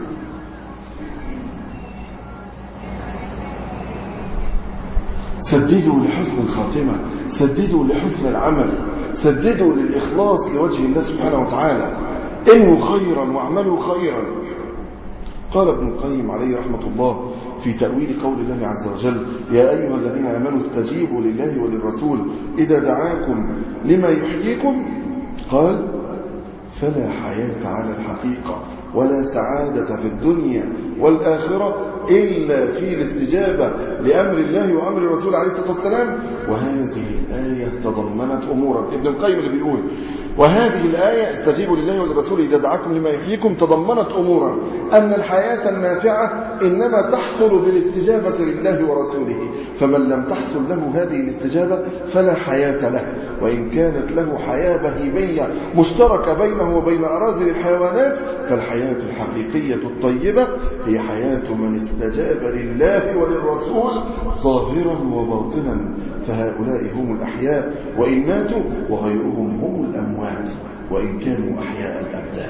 سددوا لحسن الخاتمة، سددوا لحسن العمل، سددوا للإخلاص لوجه الله سبحانه وتعالى. انووا خيرا واعملوا خيرا. قال ابن القيم عليه رحمة الله في تأويل قول الله عز وجل: يا أيها الذين آمنوا استجيبوا لله وللرسول إذا دعاكم لما يحييكم، قال: فلا حياة على الحقيقة ولا سعادة في الدنيا والآخرة إلا في الاستجابة لأمر الله وأمر الرسول عليه الصلاة والسلام. وهذه الآية تضمنت أمورا. ابن القيم اللي بيقول: وهذه الآية استجيبوا لله وللرسول إذا دعاكم لما يحييكم تضمنت أمورا، أن الحياة النافعة إنما تحصل بالاستجابة لله ورسوله، فمن لم تحصل له هذه الاستجابة فلا حياة له، وإن كانت له حياة بهيمية مشتركة بينه وبين أراذل الحيوانات، فالحياة الحقيقية الطيبة هي حياة من استجاب لله وللرسول ظاهرا وباطنا، فهؤلاء هم الأحياء وإن ماتوا، وغيرهم هم الأموات وإن كانوا أحياء الأبدان.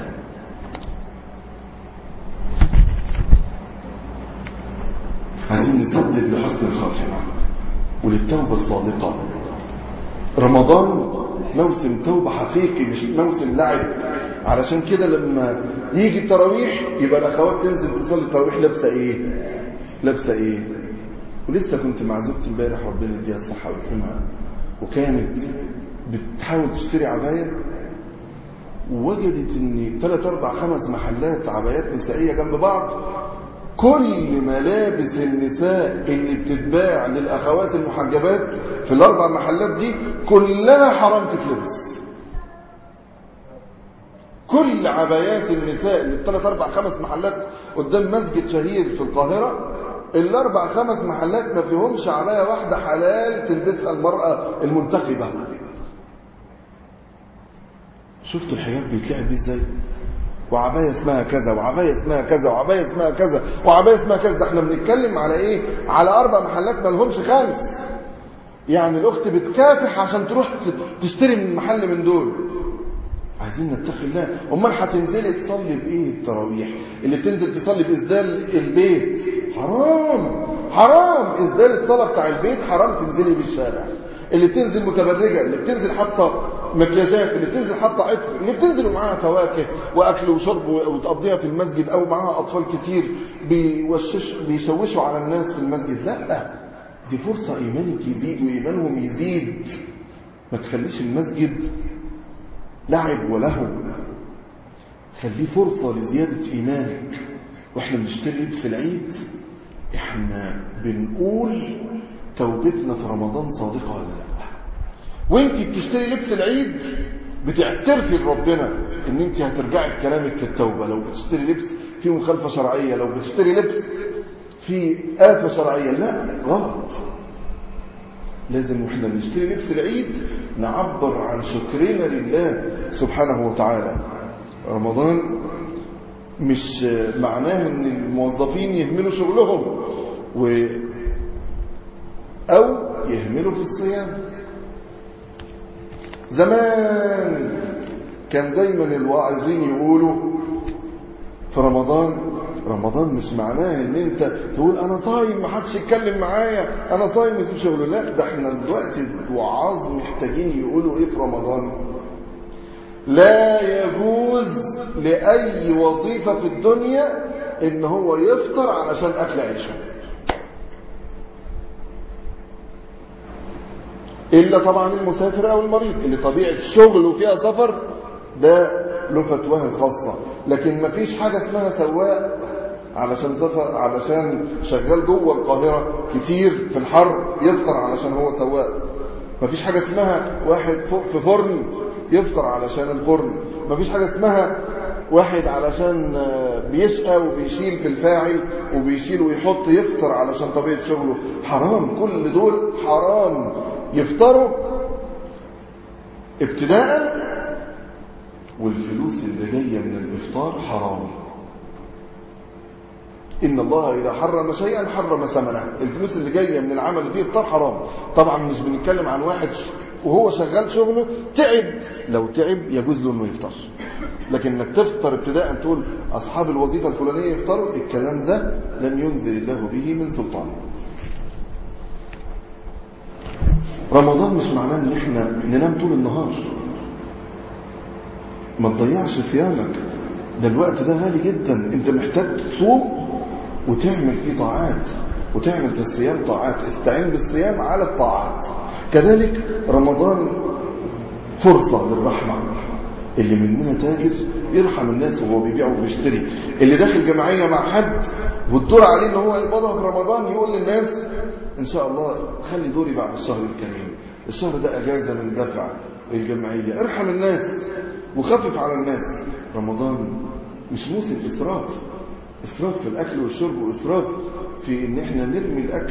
عايزين نسدد لحسن الخاتمة وللتوبة الصادقة. رمضان موسم توبة حقيقي مش موسم لعب. علشان كده لما يجي التراويح يبقى الأخوات تنزل تصلي التراويح لابسة إيه لابسة إيه ولسه كنت مع زوجتي امبارح ربنا يديها الصحة ويكرمها، وكانت بتحاول تشتري عباية، ووجدت ان ثلاث اربع خمس محلات عبايات نسائية جنب بعض، كل ملابس النساء اللي بتتباع للأخوات المحجبات في الاربع محلات دي كلها حرام تتلبس. كل عبايات النساء اللي ثلاث اربع خمس محلات قدام مسجد شهير في القاهرة، الاربع خمس محلات ما فيهمش عباية واحدة حلال تلبسها المرأة المنتقبة. شفتوا الحجاب بيتلعب ازاي؟ وعباية اسمها كذا وعباية اسمها كذا وعباية اسمها كذا وعباية اسمها كذا. ده احنا بنتكلم على ايه؟ على اربع محلات ما لهمش خامس. يعني الاخت بتكافح عشان تروح تشتري من محل من دول. عايزين نتقي الله. امال هتنزلي تصلي بايه التراويح؟ اللي بتنزل تصلي باسدال البيت حرام حرام. اسدال الصلاه بتاع البيت حرام تنزلي بالشارع. اللي بتنزل متبرجه، اللي بتنزل حاطه مكياجات، اللي بتنزل حاطه عطر، اللي بتنزل معاها فواكه واكل وشرب وتقضيها في المسجد، او معاها اطفال كتير بيوشش بيشوشوا على الناس في المسجد. لا، دي فرصه ايمانك يزيد وايمانهم يزيد. ما تخليش المسجد لعب ولهو. خليه فرصة لزيادة إيمانك. وإحنا بنشتري لبس العيد إحنا بنقول توبتنا في رمضان صادقة ولا لا. وإنتي بتشتري لبس العيد بتعترفي لربنا إن إنتي هترجعي في كلامك في التوبة. لو بتشتري لبس فيه مخالفة شرعية، لو بتشتري لبس فيه آفة شرعية، لا، غلط. لازم وإحنا بنشتري لبس العيد نعبر عن شكرنا لله سبحانه وتعالى. رمضان مش معناه ان الموظفين يهملوا شغلهم و او يهملوا في الصيام. زمان كان دايما الواعظين يقولوا في رمضان رمضان مش معناه ان انت تقول انا صايم ما حدش يتكلم معايا، انا صايم يسيب شغله. لا، ده احنا دلوقتي الوعاظ محتاجين يقولوا ايه في رمضان؟ لا يجوز لأي وظيفة في الدنيا إن هو يفطر علشان أكل عيشه، إلا طبعا المسافر أو المريض اللي طبيعة شغله فيها سفر، ده له فتواه الخاصة. لكن مفيش حاجة اسمها سواق علشان سفر علشان شغال جوه القاهرة كتير في الحر يفطر علشان هو سواق. مفيش حاجة اسمها واحد في فرن يفطر علشان الفرن. مفيش حاجة اسمها واحد علشان بيشقى وبيشيل في الفاعل وبيشيل ويحط يفطر علشان طبيعة شغله. حرام، كل دول حرام يفطروا ابتداء. والفلوس اللي جاية من الإفطار حرام. إن الله إذا حرم شيئا حرم ثمنه. الفلوس اللي جاية من العمل اللي فيه إفطار حرام. طبعا مش بنتكلم عن واحد وهو شغال شغله تعب، لو تعب يجوز له انه يفطر. لكن انك تفطر ابتداء تقول اصحاب الوظيفة الفلانية يفطروا، الكلام ده لم ينزل الله به من سلطان. رمضان مش معناه ان احنا ننام طول النهار. ما تضيعش صيامك، ده الوقت ده غالي جدا. انت محتاج تصوم وتعمل فيه طاعات وتعمل في الصيام طاعات. استعين بالصيام على الطاعات. كذلك رمضان فرصة للرحمة. اللي مننا تاجر يرحم الناس وهو بيبيع وبيشتري. اللي داخل جمعية مع حد والدور عليه ان هو يقبضها في رمضان يقول للناس ان شاء الله خلي دوري بعد الشهر الكريم، الشهر ده اجازة من دفع الجمعية. ارحم الناس وخفف على الناس. رمضان مش موسم اسراف، اسراف في الاكل والشرب واسراف في ان احنا نرمي الاكل،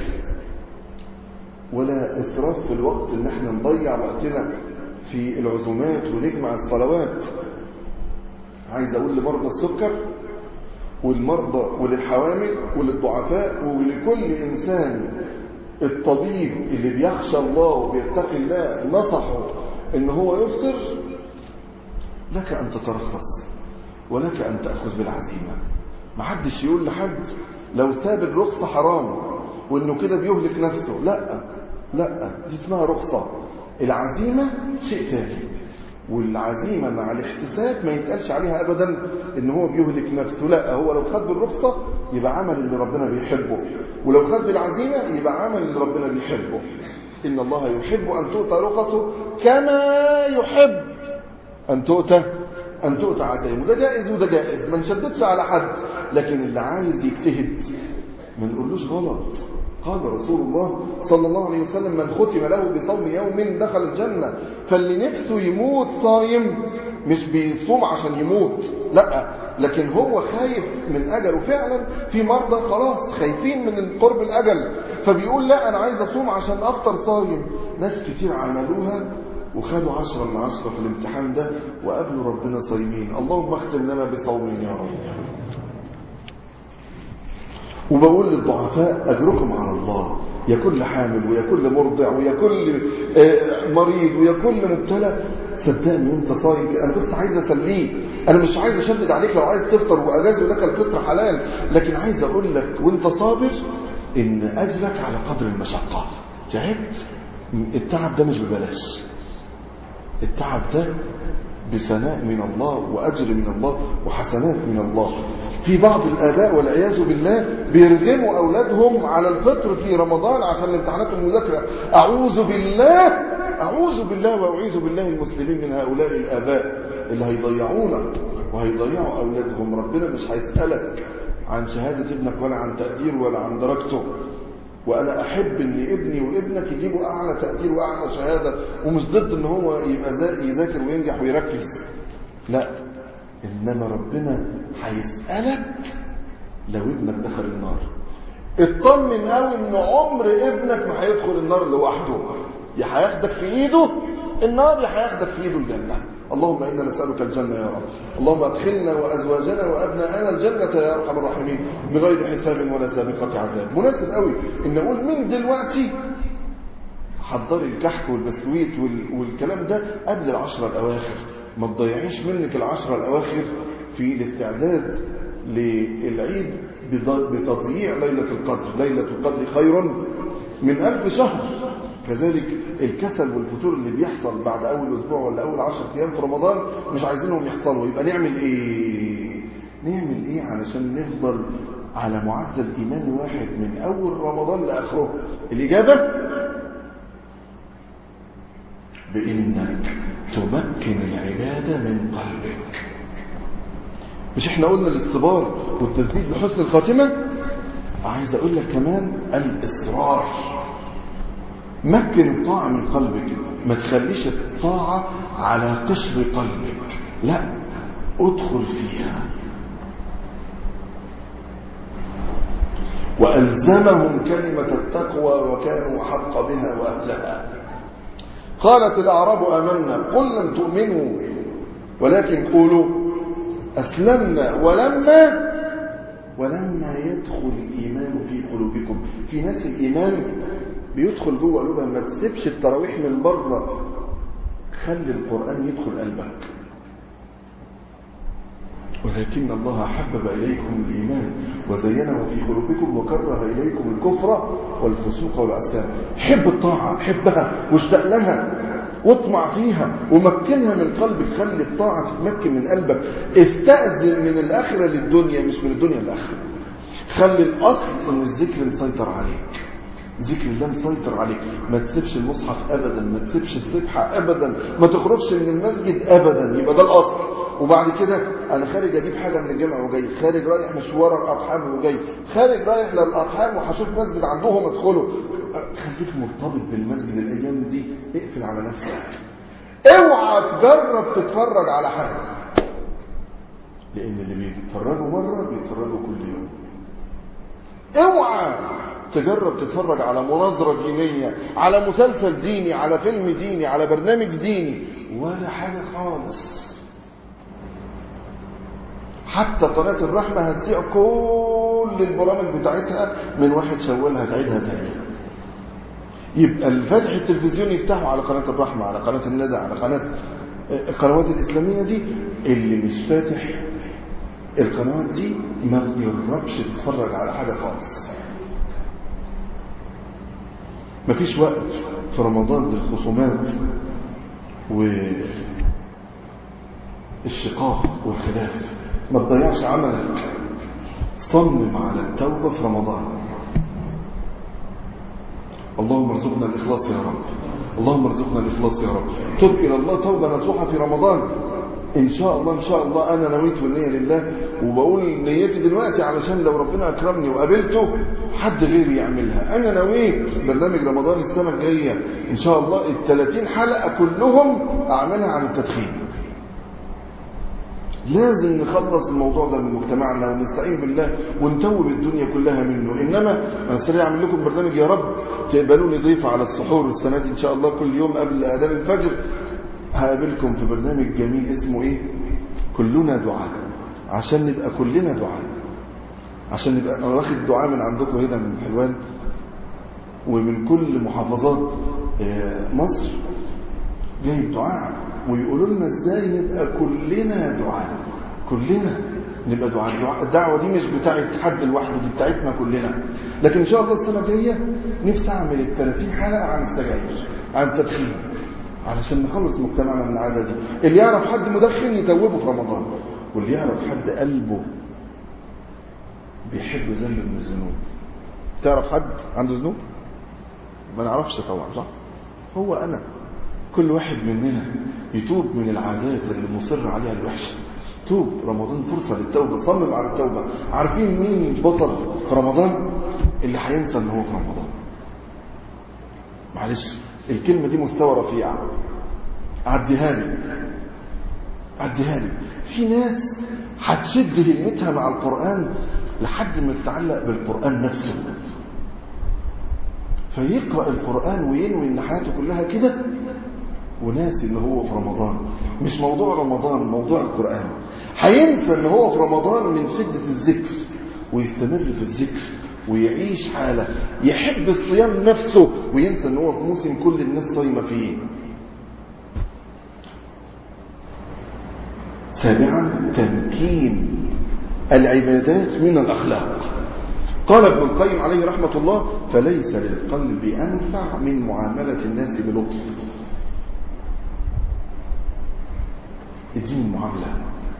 ولا اسراف في الوقت ان احنا نضيع وقتنا في العزومات ونجمع الصلوات. عايز اقول لمرضى السكر والمرضى وللحوامل وللضعفاء ولكل انسان الطبيب اللي بيخشى الله وبيتقي الله نصحه ان هو يفطر، لك ان تترخص ولك ان تأخذ بالعزيمة. محدش يقول لحد لو ساب الرخصة حرام وانه كده بيهلك نفسه. لا لا، دي اسمها رخصة. العزيمة شيء ثاني، والعزيمة مع الاحتساب ما يتقالش عليها ابدا ان هو بيهلك نفسه. لا، هو لو خد بالرخصة يبقى عمل اللي ربنا بيحبه، ولو خد بالعزيمة يبقى عمل اللي ربنا بيحبه. ان الله يحب ان تؤتى رخصه كما يحب ان تؤتى ان تؤتى عزائمه. ده جائز وده جائز، ما نشددش على حد. لكن اللي عايز يجتهد ما نقولوش غلط. قال رسول الله صلى الله عليه وسلم من ختم له بصوم يوم دخل الجنة. فاللي نفسه يموت صايم مش بيصوم عشان يموت، لا، لكن هو خايف من أجله. فعلا في مرضى خلاص خايفين من قرب الأجل فبيقول لا أنا عايز أصوم عشان أفطر صايم. ناس كتير عملوها وخدوا عشرة من عشرة في الامتحان ده وقابلوا ربنا صايمين. اللهم اختم لنا بصوم يا رب. وبقول للضعفاء أجركم على الله، يا كل حامل ويا كل مرضع ويا كل مريض ويا كل مبتلى. صدقني وانت صايم انا بس عايز اسليه، انا مش عايز اشدد عليك. لو عايز تفطر واجاز لك الفطر حلال، لكن عايز اقول لك وانت صابر ان اجرك على قدر المشقة. تعبت، التعب ده مش ببلاش، التعب ده بثناء من الله وأجر من الله وحسنات من الله. في بعض الآباء والعياذ بالله بيرغموا أولادهم على الفطر في رمضان عشان الامتحانات المذاكرة. أعوذ بالله أعوذ بالله وأعوذ بالله المسلمين من هؤلاء الآباء اللي هيضيعونا. وهيضيعوا أولادهم. ربنا مش هيسألك عن شهادة ابنك ولا عن تقديره ولا عن درجته. وأنا أحب أن ابني وابنك يجيبوا أعلى تقدير وأعلى شهادة، ومش ضد أن هو يبقى يذاكر وينجح ويركز، لا، إنما ربنا هيسألك لو ابنك دخل النار. اطمن قوي ان عمر ابنك ما هيدخل النار لوحده، يا هياخدك في ايده النار يا هياخدك في ايده الجنة. اللهم إنا نسألك الجنة يا رب. اللهم ادخلنا وأزواجنا وأبناءنا الجنة يا أرحم الراحمين بغير حساب ولا سابقة عذاب. مناسب قوي إن أقول من دلوقتي حضري الكحك والبسكويت والكلام ده قبل العشرة الأواخر. ما تضيعيش منك العشرة الأواخر في الاستعداد للعيد بتضييع ليلة القدر. ليلة القدر خير من ألف شهر. كذلك الكسل والفتور اللي بيحصل بعد أول أسبوع ولا أول عشر أيام في رمضان مش عايزينهم يحصلوا. يبقى نعمل إيه؟ نعمل إيه علشان نفضل على معدل إيمان واحد من أول رمضان لآخره؟ الإجابة بإنك تمكن العبادة من قلبك. مش احنا قلنا الاصطبار والتسديد لحسن الخاتمة؟ عايز أقول لك كمان الإصرار. مكن الطاعة من قلبك، ما تخليش الطاعة على قشر قلبك، لا، ادخل فيها. وألزمهم كلمة التقوى وكانوا أحق بها وأهلها. قالت الأعراب آمنا قل لم تؤمنوا ولكن قولوا أسلمنا ولما ولما يدخل الإيمان في قلوبكم. في ناس الإيمان بيدخل جوه قلوبها. ما تسيبش التراويح من بره، خلي القرآن يدخل قلبك. ولكن الله حبب إليكم الإيمان وزينه في قلوبكم وكره إليكم الكفر والفسوق والعصيان. حب الطاعة، حبها واشتاق لها واطمع فيها ومكنها من قلبك. خلي الطاعة تتمكن من قلبك. استأذن من الآخرة للدنيا مش من الدنيا للآخرة. خلي الأصل إن الذكر مسيطر عليك، ذكر الله مسيطر عليك. ما تسيبش المصحف أبدا، ما تسيبش السبحة أبدا، ما تخرجش من المسجد أبدا. يبقى ده الأصل. وبعد كده أنا خارج أجيب حاجة من الجامع وجاي، خارج رايح مشوار الأرحام وجاي، خارج رايح للأرحام وهشوف مسجد عندهم ادخله. خليك مرتبط بالمسجد الأيام دي. اقفل على نفسك. اوعى تجرب تتفرج على حاجة، لأن اللي بيتفرجوا مرة بيتفرجوا كل يوم. اوعى تجرب تتفرج على مناظرة دينية، على مسلسل ديني، على فيلم ديني، على برنامج ديني، ولا حاجة خالص. حتى قناة الرحمة هتذيع كل البرامج بتاعتها من واحد شوال هتعيدها تاني. يبقى الفتح التلفزيوني يفتحوا على قناة الرحمة، على قناة الندى، على قناة القنوات الإسلامية دي. اللي مش فاتح القنوات دي ما بيرغبش تتفرج على حاجة خالص. مفيش وقت في رمضان للخصومات والشقاق والخلاف. ما تضيعش عملك. صمم على التوبة في رمضان. اللهم ارزقنا الإخلاص يا رب. اللهم ارزقنا الإخلاص يا رب. تب إلى الله توبة نصوحة في رمضان. إن شاء الله إن شاء الله. أنا نويت والنية لله، وبقول نيتي دلوقتي علشان لو ربنا أكرمني وقابلته حد غيري يعملها. أنا نويت برنامج رمضان السنة الجاية إن شاء الله الثلاثين حلقة كلهم أعملها عن التدخين. لازم نخلص الموضوع ده من مجتمعنا ونستعين بالله ونتوب الدنيا كلها منه. إنما أنا سريع أعمل لكم برنامج يا رب تقبلوني ضيف على السحور السنة دي إن شاء الله. كل يوم قبل أذان الفجر هقابلكم في برنامج جميل اسمه إيه؟ كلنا دعاء. عشان نبقى كلنا دعاء، عشان نبقى. أنا واخد دعاء من عندكم هنا من حلوان ومن كل محافظات مصر، جايب دعاء ويقولوا لنا ازاي نبقى كلنا دعاء. كلنا نبقى دعاء. الدعوة دي مش بتاعت حد لوحده، دي بتاعتنا كلنا. لكن ان شاء الله السنة الجاية نفسي اعمل الثلاثين حلقة عن السجاير، عن التدخين، علشان نخلص مجتمعنا من العادة دي. اللي يعرف حد مدخن يتوبه في رمضان، واللي يعرف حد قلبه بيحب ذنب من الذنوب. تعرف حد عنده ذنوب؟ ما نعرفش طبعا، صح؟ هو انا. كل واحد مننا يتوب من العادات اللي مصر عليها الوحشة توب، رمضان فرصة للتوبة، صمم على التوبة. عارفين مين البطل في رمضان؟ اللي هينسى ان هو في رمضان. معلش الكلمة دي مستوى رفيع، عديها لي عديها لي. في ناس هتشد همتها مع القرآن لحد ما تتعلق بالقرآن نفسه، فيقرأ القرآن وينوي ان حياته كلها كده، وناس ان هو في رمضان. مش موضوع رمضان، موضوع القرآن. هينسى ان هو في رمضان من شدة الذكر، ويستمر في الذكر ويعيش حالة يحب الصيام نفسه، وينسى ان هو في موسم كل الناس صايمة فيه. سابعا تمكين العبادات من الأخلاق. قال ابن القيم عليه رحمة الله: فليس للقلب أنفع من معاملة الناس بلطف. الدين المعاملة،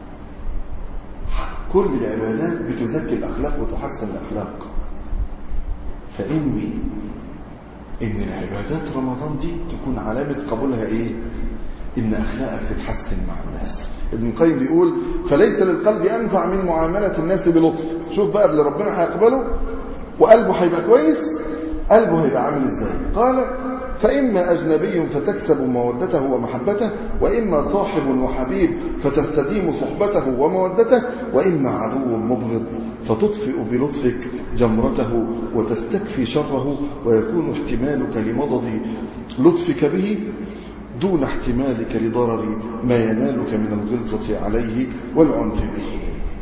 كل العبادات بتزكي الأخلاق وتحسن الأخلاق. فإنوي إن العبادات رمضان دي تكون علامة قبولها إيه؟ إن أخلاقك تتحسن مع الناس. ابن القيم بيقول: فليس للقلب أنفع من معاملة الناس بلطف. شوف بقى اللي ربنا هيقبله وقلبه هيبقى كويس، قلبه هيبقى عامل إزاي؟ قال: فإما أجنبي فتكسب مودته ومحبته، وإما صاحب وحبيب فتستديم صحبته ومودته، وإما عدو مبغض فتطفئ بلطفك جمرته وتستكفي شره، ويكون احتمالك لمضض لطفك به دون احتمالك لضرر ما ينالك من الغلظة عليه والعنف به.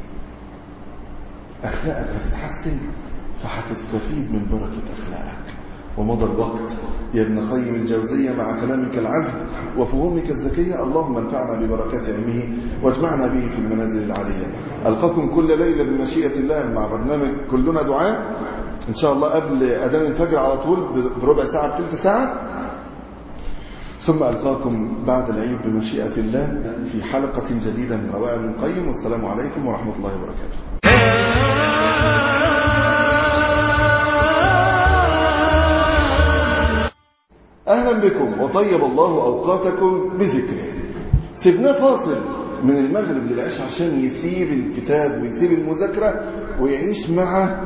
أخلاقك هتتحسن فهتستفيد من بركة أخلاقك. ومضى الوقت يا ابن قيم الجوزية مع كلامك العذب وفهومك الذكية. اللهم انفعنا ببركات علمه واجمعنا به في المنازل العالية. ألقاكم كل ليلة بمشيئة الله مع برنامج كلنا دعاء، إن شاء الله قبل أذان الفجر على طول بربع ساعة بثلث ساعة، ثم ألقاكم بعد العيد بمشيئة الله في حلقة جديدة من روائع ابن القيم. والسلام عليكم ورحمة الله وبركاته. أهلا بكم وطيب الله أوقاتكم بذكره. سيبنا فاصل من المغرب للعشاء عشان يسيب الكتاب ويسيب المذاكرة ويعيش مع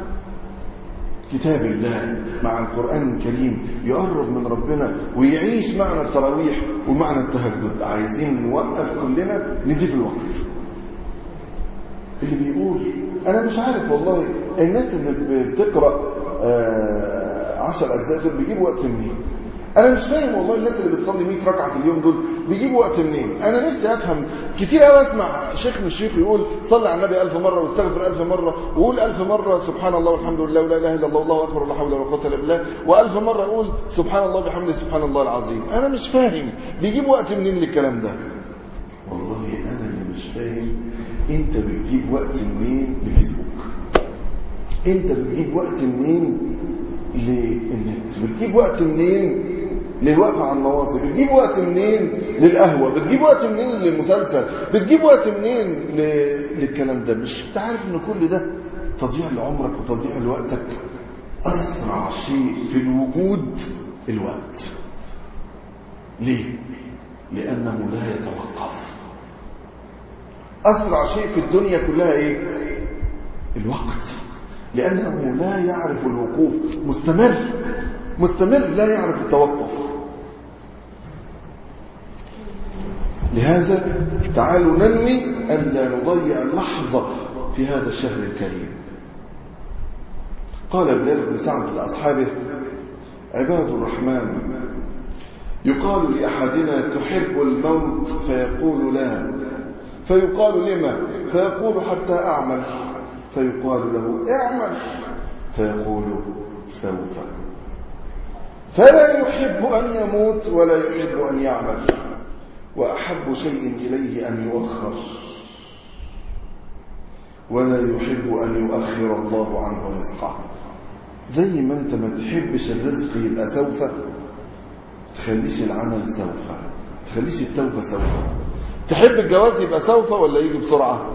كتاب الله، مع القرآن الكريم، يقرب من ربنا ويعيش معنا التراويح ومعنا التهجد. عايزين نوقف كلنا نزيد الوقت. اللي بيقول أنا مش عارف والله الناس اللي بتقرأ آه عشر أجزاء دول بيجيبوا وقت منين؟ أنا مش فاهم والله الناس اللي بتصلي مئة ركعة في اليوم دول بيجيبوا وقت منين؟ أنا نفسي أفهم. كتير قوي أسمع شيخ من الشيخ يقول صلي على النبي ألف مرة واستغفر ألف مرة وقول ألف مرة سبحان الله والحمد لله ولا إله إلا الله والله أكبر ولا حول ولا قوة إلا بالله، وألف مرة أقول سبحان الله بحمده سبحان الله العظيم. أنا مش فاهم بيجيبوا وقت منين للكلام ده؟ والله أنا اللي مش فاهم أنت بتجيب وقت منين لفيسبوك؟ أنت بتجيب وقت منين للنت؟ بتجيب وقت منين للوقفة على النواصي؟ بتجيب وقت منين للقهوة؟ بتجيب وقت منين للمسلسل؟ بتجيب وقت منين ل... للكلام ده؟ مش تعرف ان كل ده تضييع لعمرك وتضييع لوقتك؟ أسرع شيء في الوجود الوقت. ليه؟ لأنه لا يتوقف. أسرع شيء في الدنيا كلها إيه؟ الوقت، لأنه لا يعرف الوقوف، مستمر مستمر لا يعرف التوقف. لهذا تعالوا ننوي أن لا نضيع لحظة في هذا الشهر الكريم. قال بلال بن سعد لأصحابه: عباد الرحمن يقال لأحدنا تحب الموت فيقول لا، فيقال لما؟ فيقول حتى أعمل، فيقال له اعمل، فيقول سوف. فلا يحب أن يموت ولا يحب أن يعمل، وأحب شيء إليه أن يؤخر، ولا يحب أن يؤخر الله عنه رزقه. زي ما أنت ما تحبش الرزق يبقى سوف، تخليش العمل سوف، تخليش التوبة سوف. تحب الجواز يبقى سوف ولا يجي بسرعة؟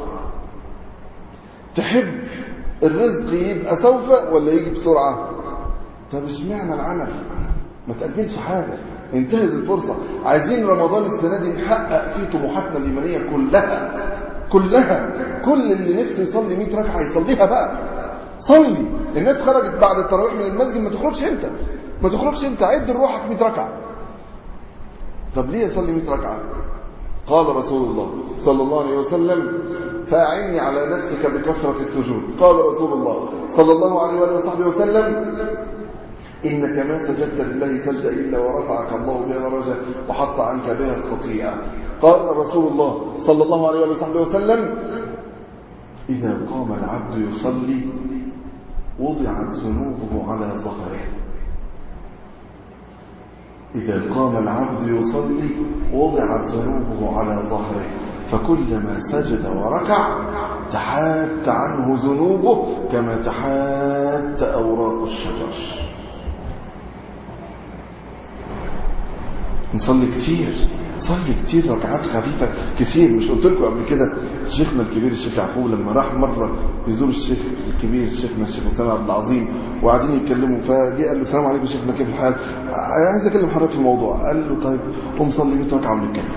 تحب الرزق يبقى سوف ولا يجي بسرعة؟ طب اشمعنى العمل؟ ما تأجلش حاجة، انتهز الفرصة. عايزين رمضان السنة دي نحقق فيه طموحاتنا الإيمانية كلها. كلها. كل اللي نفسه يصلي مئة ركعة يصليها بقى. صلي. الناس خرجت بعد التراويح من المسجد، ما تخرجش انت ما تخرجش انت عد لروحك مئة ركعة. طب ليه يصلي مئة ركعة؟ قال رسول الله صلى الله عليه وسلم: فأعني على نفسك بكثرة السجود. قال رسول الله صلى الله عليه وآله وصحبه وسلم: إنك ما سجدت لله سجدة إلا ورفعك الله بها درجة وحط عنك بها الخطيئة. قال رسول الله صلى الله عليه وآله وصحبه وسلم: إذا قام العبد يصلي وضعت ذنوبه على ظهره. إذا قام العبد يصلي وضعت ذنوبه على ظهره، فكلما سجد وركع تحات عنه ذنوبه كما تحات أوراق الشجر. نصلي كتير، صلي كتير ركعات خفيفة كتير. مش قلت لكم قبل كده شيخنا الكبير الشيخ يعقوب لما راح مرة يزور الشيخ الكبير شيخنا الشيخ أسامة عبد العظيم وقاعدين يتكلموا، فجاء قال له: السلام عليكم شيخنا، كيف الحال؟ عايز اكلم حضرتك في الموضوع. قال له: طيب قوم صلي مئة ركعة ونتكلم.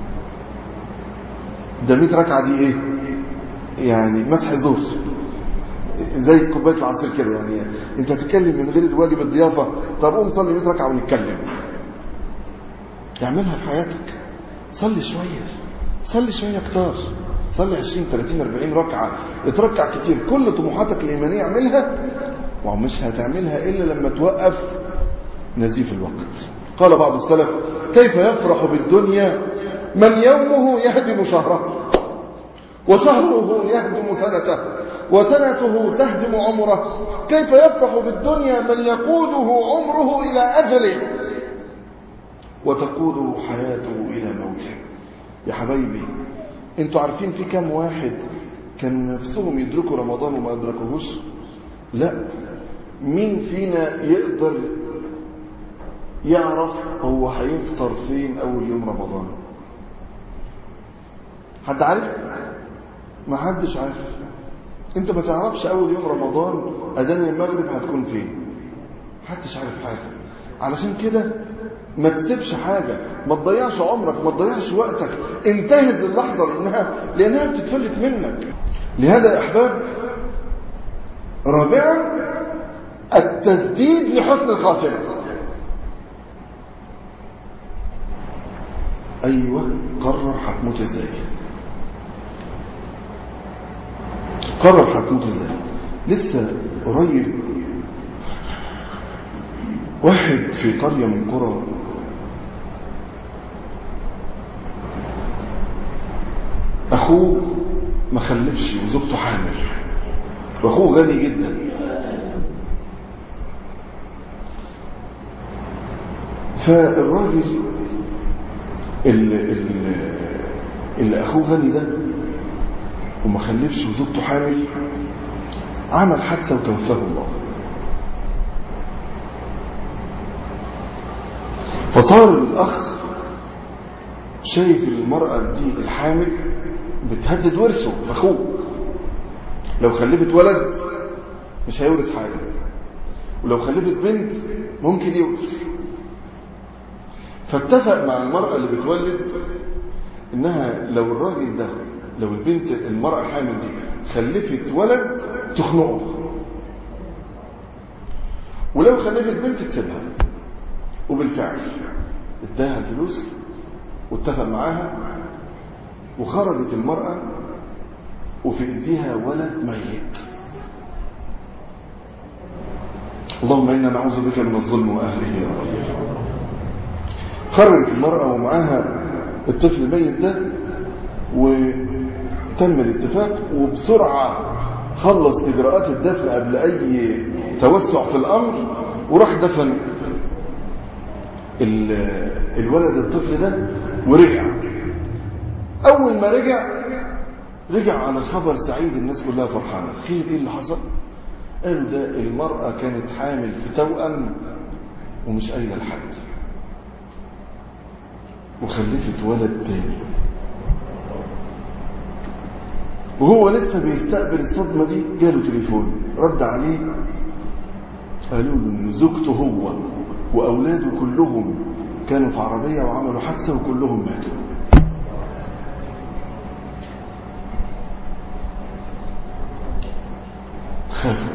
ده مئة ركعة دي ايه؟ يعني مسح زور، زي كوبايه العصير كده. يعني انت هتتكلم من غير الواجب الضيافه. طب قوم صلي مئة ركعة ونتكلم. اعملها في حياتك. صلي شويه، صلي شويه كتار، صلي عشرين ثلاثين أربعين ركعه، اتركع كتير. كل طموحاتك الايمانيه اعملها، ومش هتعملها الا لما توقف نزيف الوقت. قال بعض السلف: كيف يفرح بالدنيا من يومه يهدم شهره، وشهره يهدم سنته، وسنته تهدم عمره. كيف يفرح بالدنيا من يقوده عمره إلى أجله وتقوده حياته إلى موته. يا حبايبي، انتوا عارفين في كم واحد كان نفسهم يدركوا رمضان وما يدركوهوش؟ لا. مين فينا يقدر يعرف هو هيفطر فين أول يوم رمضان؟ حد عارف؟ ما حدش عارف. انت ما تعرفش أول يوم رمضان أذان المغرب هتكون فين. ما حدش عارف حاجة. علشان كده ما تسيبش حاجة، ما تضيعش عمرك، ما تضيعش وقتك. انتهز اللحظة لأنها, لأنها بتتفلت منك. لهذا يا أحباب، رابعا التسديد لحسن الخاتمة. أيوة، قرر هتموت ازاي، قرر هتموت ازاي. لسه قريب واحد في قرية من قرى أخوه ما خلفش وزوجته حامل، وأخوه غني جدا. فالراجل اللي, اللي, اللي أخوه غني ده وما خلفش وزوجته حامل عمل حادثة وتوفاه الله. فصار الأخ شايف المرأة دي الحامل بتهدد ورثه أخوه. لو خلفت ولد مش هيورث حاجة، ولو خلفت بنت ممكن يورث. فاتفق مع المرأة اللي بتولد إنها لو الراجل ده، لو البنت المرأة الحامل دي خلفت ولد تخنقه، ولو خلفت بنت تسيبها. وبالفعل اداها الفلوس واتفق معاها، وخرجت المرأة وفي ايديها ولد ميت. اللهم إنا نعوذ بك من الظلم وأهله يا رب. خرجت المرأة ومعاها الطفل الميت ده، وتم الاتفاق، وبسرعة خلص إجراءات الدفن قبل أي توسع في الأمر، وراح دفن الولد الطفل ده ورجع. أول ما رجع رجع على خبر سعيد، الناس كلها فرحانة. خير، إيه اللي حصل؟ قالوا ده المرأة كانت حامل في توأم ومش قايلة لحد، وخلفت ولد تاني. وهو لسه بيستقبل الصدمة دي جاله تليفون، رد عليه قالوا له إن زوجته هو وأولاده كلهم كانوا في عربية وعملوا حادثة وكلهم ماتوا. خافوا.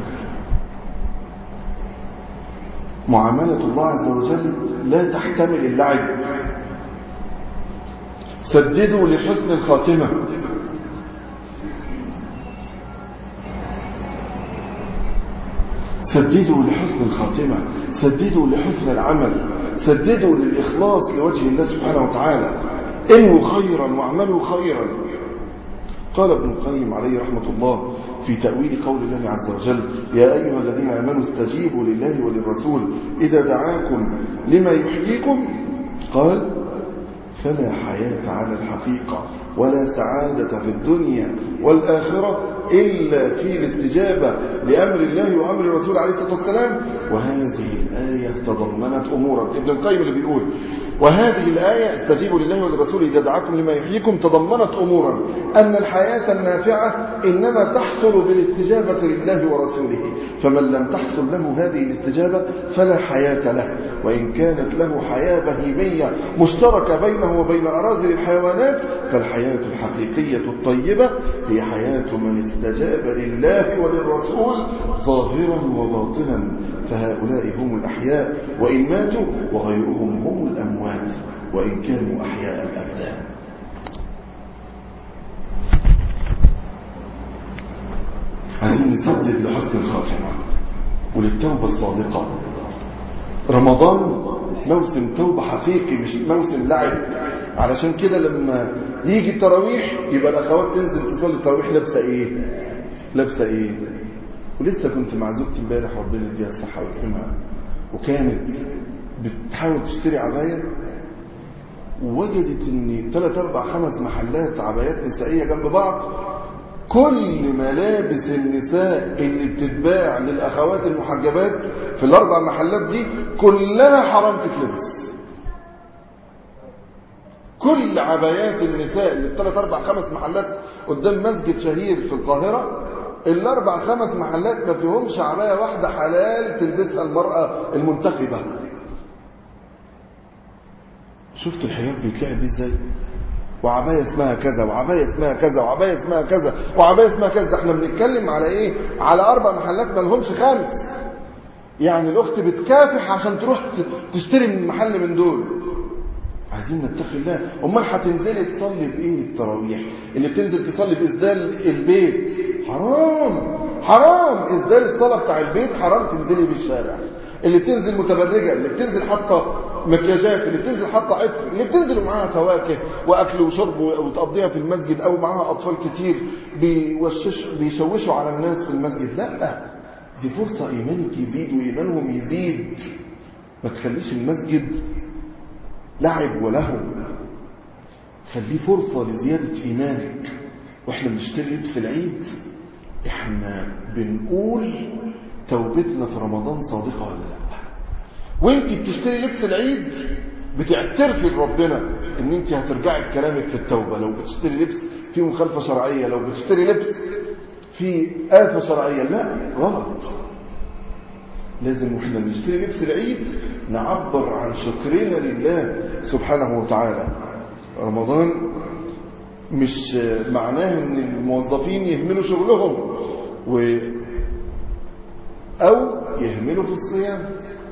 معاملة الله عز وجل لا تحتمل اللعب. سددوا لحسن الخاتمة. سددوا لحسن الخاتمة، سددوا لحسن العمل، سددوا للإخلاص لوجه الله سبحانه وتعالى. انووا خيرا واعملوا خيرا. قال ابن القيم عليه رحمة الله في تأويل قول الله عز وجل: يا أيها الذين آمنوا استجيبوا لله وللرسول إذا دعاكم لما يحييكم. قال: فلا حياة على الحقيقة ولا سعادة في الدنيا والآخرة إلا في الاستجابة لأمر الله وأمر الرسول عليه الصلاة والسلام. وهذه الآية تضمنت أمورا. ابن القيم اللي بيقول: وهذه الآية استجيبوا لله وللرسول إذا دعاكم لما يحييكم تضمنت أمورا، أن الحياة النافعة إنما تحصل بالاستجابة لله ورسوله، فمن لم تحصل له هذه الاستجابة فلا حياة له، وإن كانت له حياة بهيمية مشتركة بينه وبين أراذل الحيوانات، فالحياة الحقيقية الطيبة هي حياة من استجاب لله وللرسول ظاهرا وباطنا، فهؤلاء هم الأحياء وإن ماتوا، وغيرهم هم الأموات وإن كانوا أحياء الأبدان. عايزين نسدد لحسن الخاتمة وللتوبة الصادقة. رمضان موسم توبة حقيقي، مش موسم لعب. علشان كده لما يجي التراويح يبقى الأخوات تنزل تصلي التراويح لابسة إيه؟ لابسة إيه؟ ولسه كنت مع زوجتي امبارح ربنا يديها الصحة ويكرمها، وكانت بتحاول تشتري عباية، ووجدت ان ثلاث اربع خمس محلات عبايات نسائية جنب بعض، كل ملابس النساء اللي بتتباع للأخوات المحجبات في الاربع محلات دي كلها حرام تتلبس. كل عبايات النساء اللي بثلاث اربع خمس محلات قدام مسجد شهير في القاهرة، الاربع خمس محلات ما فيهمش عباية واحدة حلال تلبسها المرأة المنتقبة. شفت الحجاب بيتلعب بيه ازاي؟ وعباية اسمها كذا، وعباية اسمها كذا، وعباية اسمها كذا، وعباية اسمها كذا. احنا بنتكلم على ايه؟ على اربع محلات ما لهمش خامس. يعني الاخت بتكافح عشان تروح تشتري من محل من دول. عايزين نتقي الله. امال هتنزلي تصلي بايه التراويح؟ اللي بتنزل تصلي باسدال البيت حرام، حرام. اسدال الصلاه بتاع البيت حرام تنزلي بالشارع. اللي بتنزل متبرجه، اللي بتنزل حاطه مكياجات، اللي بتنزل حاطه عطر، اللي بتنزل معاها فواكه واكل وشرب وتقضيها في المسجد، او معاها اطفال كتير بيوشش بيشوشوا على الناس في المسجد. لا، دي فرصه ايمانك يزيد وايمانهم يزيد. ما تخليش المسجد لعب ولهو، خليه فرصة لزيادة إيمانك. وإحنا بنشتري لبس العيد، إحنا بنقول توبتنا في رمضان صادقة ولا لا. وإنتي بتشتري لبس العيد بتعترفي لربنا إن إنتي هترجعي في كلامك في التوبة. لو بتشتري لبس فيه مخالفة شرعية، لو بتشتري لبس فيه آفة شرعية، لا، غلط. لازم وإحنا بنشتري لبس العيد نعبر عن شكرنا لله سبحانه وتعالى. رمضان مش معناه ان الموظفين يهملوا شغلهم و او يهملوا في الصيام.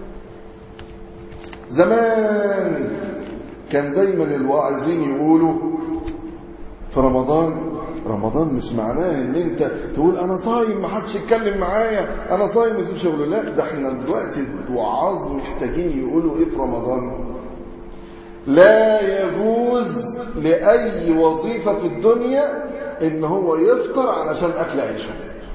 زمان كان دايما الواعظين يقولوا في رمضان، رمضان مش معناه ان انت تقول انا صايم ما حدش يتكلم معايا، انا صايم واسيب شغله. لا، ده احنا دلوقتي الوعاظ محتاجين يقولوا ايه في رمضان؟ لا يجوز لاي وظيفة في الدنيا ان هو يفطر علشان اكل عيشه،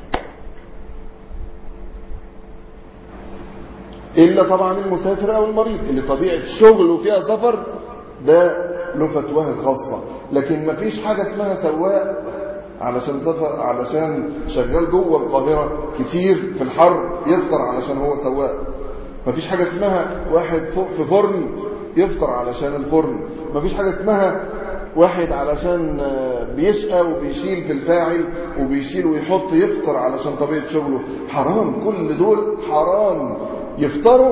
الا طبعا المسافر او المريض اللي طبيعة شغله فيها سفر، ده له فتواه الخاصة. لكن مفيش حاجة اسمها سواق علشان سفر، علشان شغال جوه القاهرة كتير في الحر يفطر علشان هو سواق. مفيش حاجة اسمها واحد في فرن يفطر علشان الفرن. مفيش حاجة اسمها واحد علشان بيشقى وبيشيل في الفاعل وبيشيل ويحط يفطر علشان طبيعة شغله. حرام، كل دول حرام يفطروا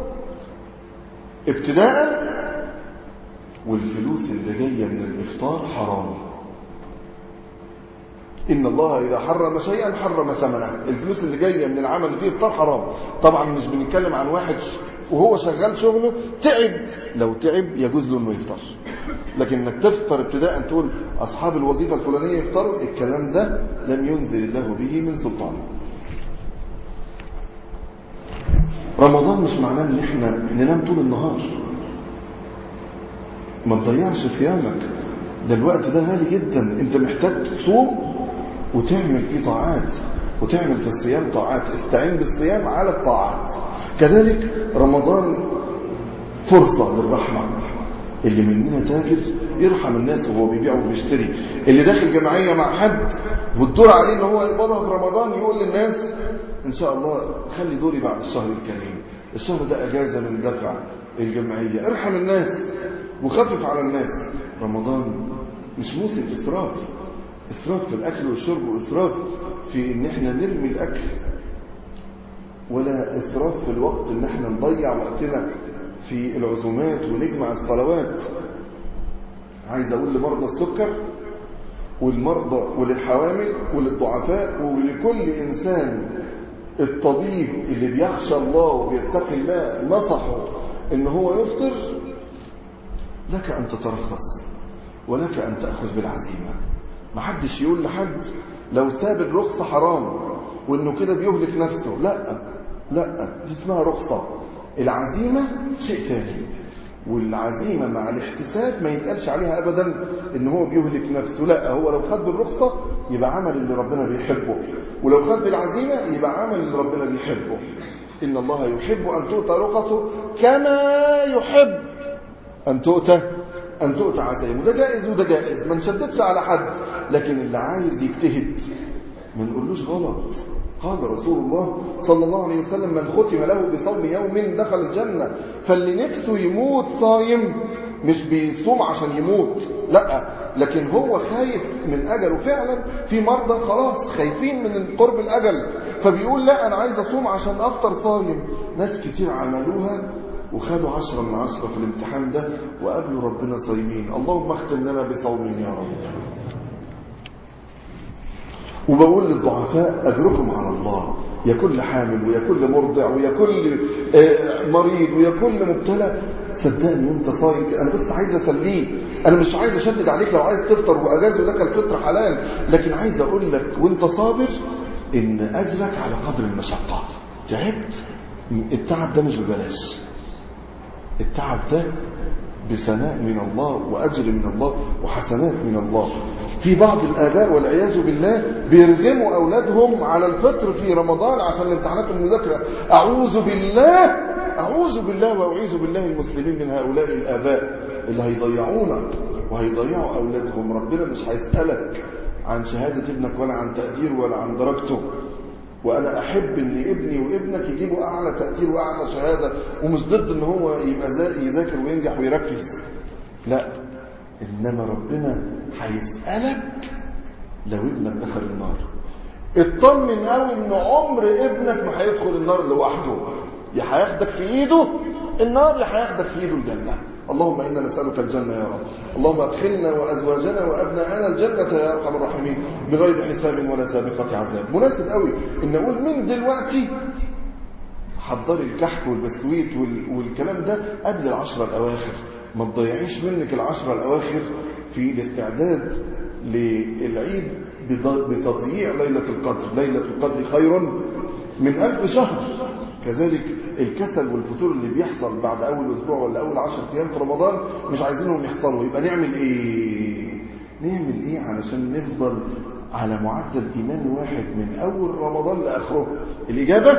ابتداء، والفلوس اللي جاية من الإفطار حرام. إن الله إذا حرم شيئا حرم ثمنه. الفلوس اللي جاية من العمل اللي فيه إفطار حرام. طبعا مش بنتكلم عن واحد وهو شغال شغله تعب، لو تعب يجوز له انه يفطر، لكن انك تفطر ابتداء تقول اصحاب الوظيفه الفلانيه يفطروا، الكلام ده لم ينزل الله به من سلطان. رمضان مش معناه ان احنا ننام طول النهار، ما تضيعش صيامك، ده الوقت ده غالي جدا، انت محتاج تصوم وتعمل فيه طاعات، وتعمل في الصيام طاعات، استعين بالصيام على الطاعات. كذلك رمضان فرصة للرحمة، اللي مننا تاجر يرحم الناس وهو بيبيع وبيشتري، اللي داخل جمعية مع حد والدور عليه ان هو يقبضها في رمضان يقول للناس ان شاء الله خلي دوري بعد الشهر الكريم، الشهر ده اجازة من دفع الجمعية، ارحم الناس وخفف على الناس. رمضان مش موسم اسراف، اسراف في الاكل والشرب، واسراف في ان احنا نرمي الاكل، ولا اسراف في الوقت ان احنا نضيع وقتنا في العزومات ونجمع الصلوات. عايز اقول لمرضى السكر والمرضى وللحوامل وللضعفاء ولكل انسان الطبيب اللي بيخشى الله وبيتقي الله نصحه ان هو يفطر، لك ان تترخص ولك ان تأخذ بالعزيمة. محدش يقول لحد لو ساب الرخصة حرام وانه كده بيهلك نفسه، لا لا، دي اسمها رخصة. العزيمة شيء تاني، والعزيمة مع الاحتساب ما يتقالش عليها ابدا ان هو بيهلك نفسه، لا، هو لو خد بالرخصة يبقى عمل اللي ربنا بيحبه، ولو خد بالعزيمة يبقى عمل اللي ربنا بيحبه. ان الله يحب ان تؤتى رخصه كما يحب ان تؤتى ان تؤتى عزايمه. ده جائز وده جائز، ما نشددش على حد، لكن اللي عايز يجتهد ما نقولوش غلط. قال رسول الله صلى الله عليه وسلم من ختم له بصوم يوم دخل الجنة. فاللي نفسه يموت صايم مش بيصوم عشان يموت، لا، لكن هو خايف من أجله. فعلا في مرضى خلاص خايفين من قرب الأجل، فبيقول لا أنا عايز أصوم عشان أفطر صايم. ناس كتير عملوها وخدوا عشرة من عشرة في الامتحان ده وقابلوا ربنا صايمين. اللهم اختم لنا بصوم يا رب. وبقول للضعفاء أجركم على الله، يا كل حامل ويا كل مرضع ويا كل مريض ويا كل مبتلى، صدقني وانت صايم. انا بس عايز اسليه، انا مش عايز اشدد عليك، لو عايز تفطر واجاز لك الفطر حلال، لكن عايز اقول لك وانت صابر ان اجرك على قدر المشقة. تعبت، التعب ده مش ببلاش، التعب ده بثناء من الله وأجر من الله وحسنات من الله. في بعض الآباء والعياذ بالله بيرغموا أولادهم على الفطر في رمضان عشان الامتحانات المذاكرة. أعوذ بالله أعوذ بالله وأعوذ بالله المسلمين من هؤلاء الآباء اللي هيضيعونا وهيضيعوا أولادهم. ربنا مش هيسألك عن شهادة ابنك ولا عن تقديره ولا عن درجته، وأنا أحب أن ابني وابنك يجيبوا أعلى تقدير وأعلى شهادة، ومش ضد أن هو يبقى يذاكر وينجح ويركز، لا، إنما ربنا هيسألك لو ابنك دخل النار. اطمن قوي أن عمر ابنك ما هيدخل النار لوحده، يا هياخدك في إيده النار يا هياخدك في إيده الجنة. اللهم إنا نسألك الجنة يا رب. اللهم ادخلنا وأزواجنا وأبناءنا الجنة يا أرحم الراحمين بغير حساب ولا سابقة عذاب. مناسب قوي إن نقول من دلوقتي حضري الكحك والبسكويت والكلام ده قبل العشرة الأواخر، ما تضيعيش منك العشرة الأواخر في الاستعداد للعيد بتضييع ليلة القدر. ليلة القدر خير من ألف شهر. كذلك الكسل والفتور اللي بيحصل بعد أول أسبوع ولا أول عشر أيام في رمضان مش عايزينهم يحصلوا. يبقى نعمل إيه؟ نعمل إيه علشان نفضل على معدل إيمان واحد من أول رمضان لآخره؟ الإجابة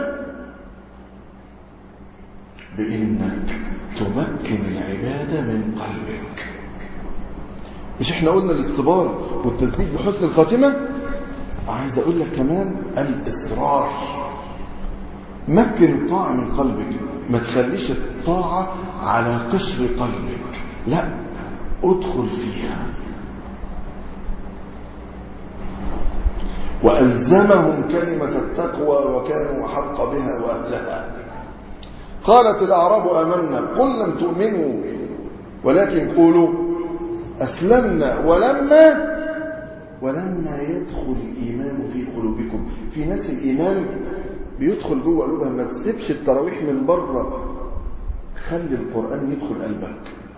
بإنك تمكن العبادة من قلبك. مش إحنا قلنا الاصطبار والتثبيت بحسن الخاتمة؟ عايز أقول لك كمان الإصرار. مكن الطاعة من قلبك، ما تخليش الطاعة على قشر قلبك، لا، ادخل فيها. وألزمهم كلمة التقوى وكانوا أحق بها وأهلها. قالت الأعراب آمنا قل لم تؤمنوا ولكن قولوا أسلمنا ولما ولما يدخل الإيمان في قلوبكم. في ناس الإيمان بيدخل جوه قلوبها، ما تسيبش التراويح من بره، خلي القرآن يدخل قلبك.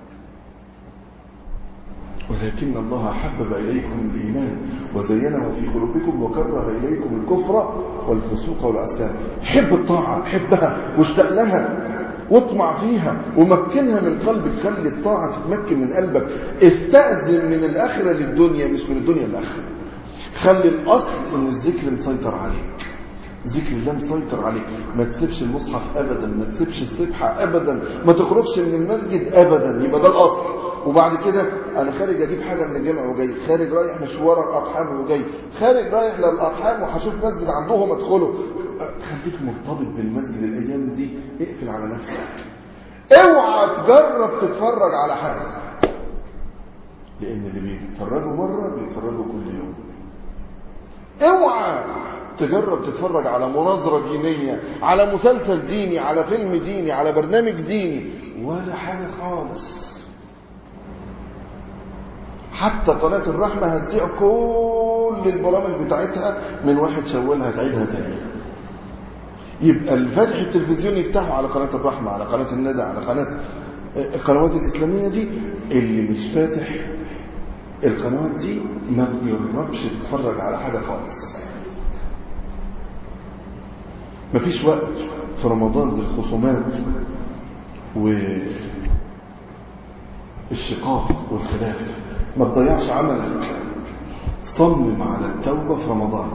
ولكن الله حبب إليكم الإيمان وزينه في قلوبكم وكره إليكم الكفر والفسوق والعصيان. حب الطاعة، حبها واشتاق لها واطمع فيها ومكنها من قلبك. خلي الطاعة تتمكن من قلبك. استأذن من الآخرة للدنيا مش من الدنيا للآخرة. خلي الأصل إن الذكر مسيطر عليك، ذكر الله مسيطر عليك. ما تسيبش المصحف أبدا، ما تسيبش السبحة أبدا، ما تخرجش من المسجد أبدا. يبقى ده الأصل. وبعد كده أنا خارج أجيب حاجة من الجامع وجاي، خارج رايح مشوار الأرحام وجاي، خارج رايح للأرحام وهشوف مسجد عندهم أدخله. خليك مرتبط بالمسجد الأيام دي. اقفل على نفسك. اوعى تجرب تتفرج على حاجة، لأن اللي بيتفرجوا مرة بيتفرجوا كل يوم. اوعى تجرب تتفرج على مناظرة دينية، على مسلسل ديني، على فيلم ديني، على برنامج ديني، ولا حاجة خالص. حتى قناة الرحمة هتذيع كل البرامج بتاعتها من واحد شوالها هتعيدها تاني. يبقى الفتح التلفزيوني يفتحوا على قناة الرحمة، على قناة الندى، على قناة القنوات الإسلامية دي. اللي مش فاتح القنوات دي ما بيجربش تتفرج على حاجة خالص. مفيش وقت في رمضان للخصومات والشقاق والخلاف. ما تضيعش عملك. صمم على التوبة في رمضان.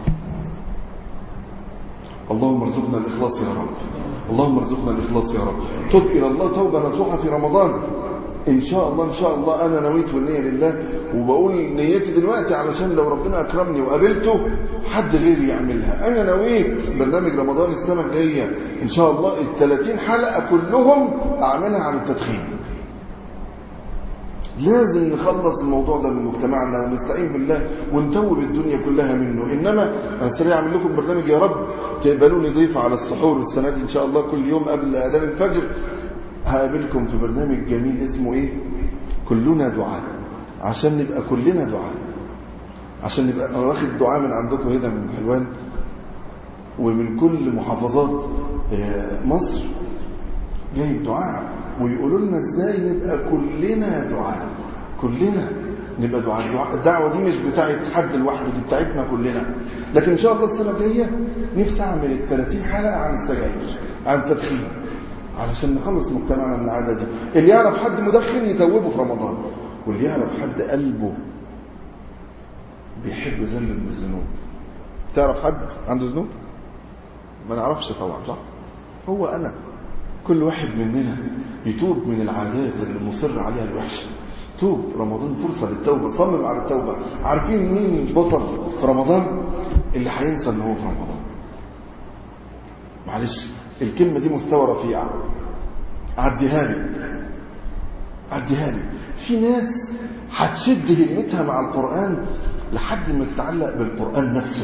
اللهم ارزقنا الإخلاص يا رب، اللهم ارزقنا الإخلاص يا رب. تب إلى الله توبة نصوحة في رمضان. إن شاء الله إن شاء الله. أنا نويت والنية لله، وبقول نيتي دلوقتي علشان لو ربنا أكرمني وقابلته حد غيري يعملها. أنا نويت برنامج رمضان السنة الجاية إن شاء الله الثلاثين حلقة كلهم أعملها عن التدخين. لازم نخلص الموضوع ده من مجتمعنا ونستعين بالله ونتوب الدنيا كلها منه. إنما أنا سريع أعمل لكم برنامج يا رب تقبلوني ضيف على السحور السنة دي إن شاء الله. كل يوم قبل أذان الفجر هقابلكم في برنامج جميل اسمه إيه؟ كلنا دعاء. عشان نبقى كلنا دعاء، عشان نبقى أنا واخد دعاء من عندكم هنا من حلوان ومن كل محافظات مصر جايب دعاء، ويقولوا لنا ازاي نبقى كلنا دعاء. كلنا نبقى دعاء. الدعوة دي مش بتاعت حد لوحده، دي بتاعتنا كلنا. لكن ان شاء الله السنة الجاية نفسي اعمل الثلاثين حلقة عن السجاير، عن التدخين، علشان نخلص مجتمعنا من العادة دي. اللي يعرف حد مدخن يتوبه في رمضان، واللي يعرف حد قلبه بيحب ذنب من الذنوب. تعرف حد عنده ذنوب؟ ما نعرفش طبعا، صح؟ هو انا. كل واحد مننا يتوب من العادات اللي مصر عليها الوحشة. توب. رمضان فرصة للتوبة. صمم على التوبة. عارفين مين البطل في رمضان؟ اللي هينسى ان هو في رمضان. معلش الكلمة دي مستوى رفيع، عديها لي عديها لي. في ناس هتشد همتها مع القرآن لحد ما تتعلق بالقرآن نفسه،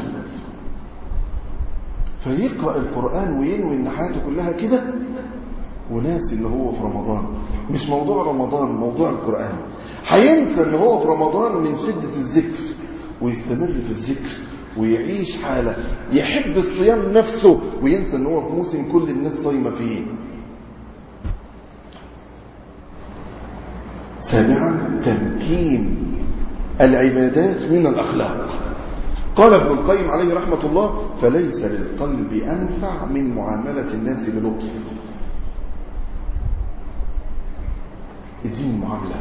فيقرأ القرآن وينوي ان حياته كلها كده وناس ان هو في رمضان. مش موضوع رمضان، موضوع القرآن. هينسى ان هو في رمضان من شدة الذكر، ويستمر في الذكر ويعيش حالة يحب الصيام نفسه، وينسى ان هو في موسم كل الناس صايمة فيه. سابعا تمكين العبادات من الأخلاق. قال ابن القيم عليه رحمة الله: فليس للقلب أنفع من معاملة الناس بلطف. الدين المعاملة.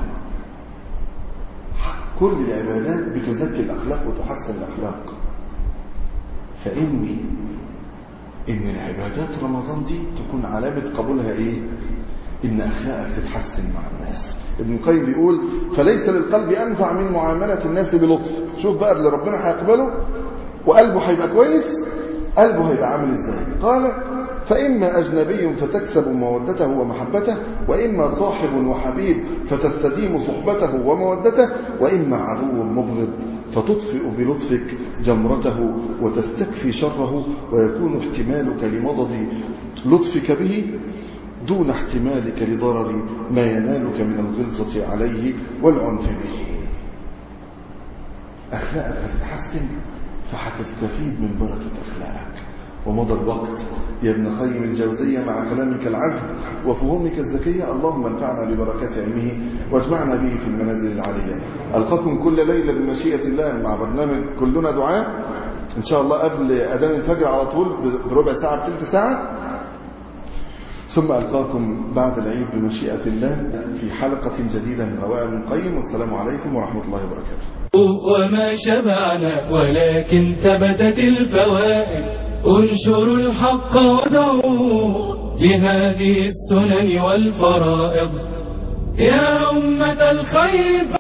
كل العبادات بتزكي الأخلاق وتحسن الأخلاق. فإني إن العبادات رمضان دي تكون علامة قبولها إيه؟ إن أخلاقك تتحسن مع الناس. ابن القيم بيقول: فليس للقلب أنفع من معاملة الناس بلطف. شوف بقى اللي ربنا هيقبله وقلبه هيبقى كويس، قلبه هيبقى عامل إزاي؟ قال: فإما أجنبي فتكسب مودته ومحبته، وإما صاحب وحبيب فتستديم صحبته ومودته، وإما عدو مبغض فتطفئ بلطفك جمرته وتستكفي شره، ويكون احتمالك لمضض لطفك به دون احتمالك لضرر ما ينالك من الغلظة عليه والعنف به. أخلاقك هتتحسن فهتستفيد من بركة أخلاقك. ومضى الوقت يا ابن قيم الجوزية مع كلامك العذب وفهومك الذكية. اللهم انفعنا ببركات علمه واجمعنا به في المنازل العالية. ألقاكم كل ليلة بمشيئة الله مع برنامج كلنا دعاء إن شاء الله قبل أذان الفجر على طول بربع ساعة بثلث ساعة، ثم ألقاكم بعد العيد بمشيئة الله في حلقة جديدة من روائع ابن القيم. والسلام عليكم ورحمة الله وبركاته. وما شبعنا ولكن ثبتت الفوائد. انشروا الحق ودعوه بهذه السنن والفرائض يا أمة الخير.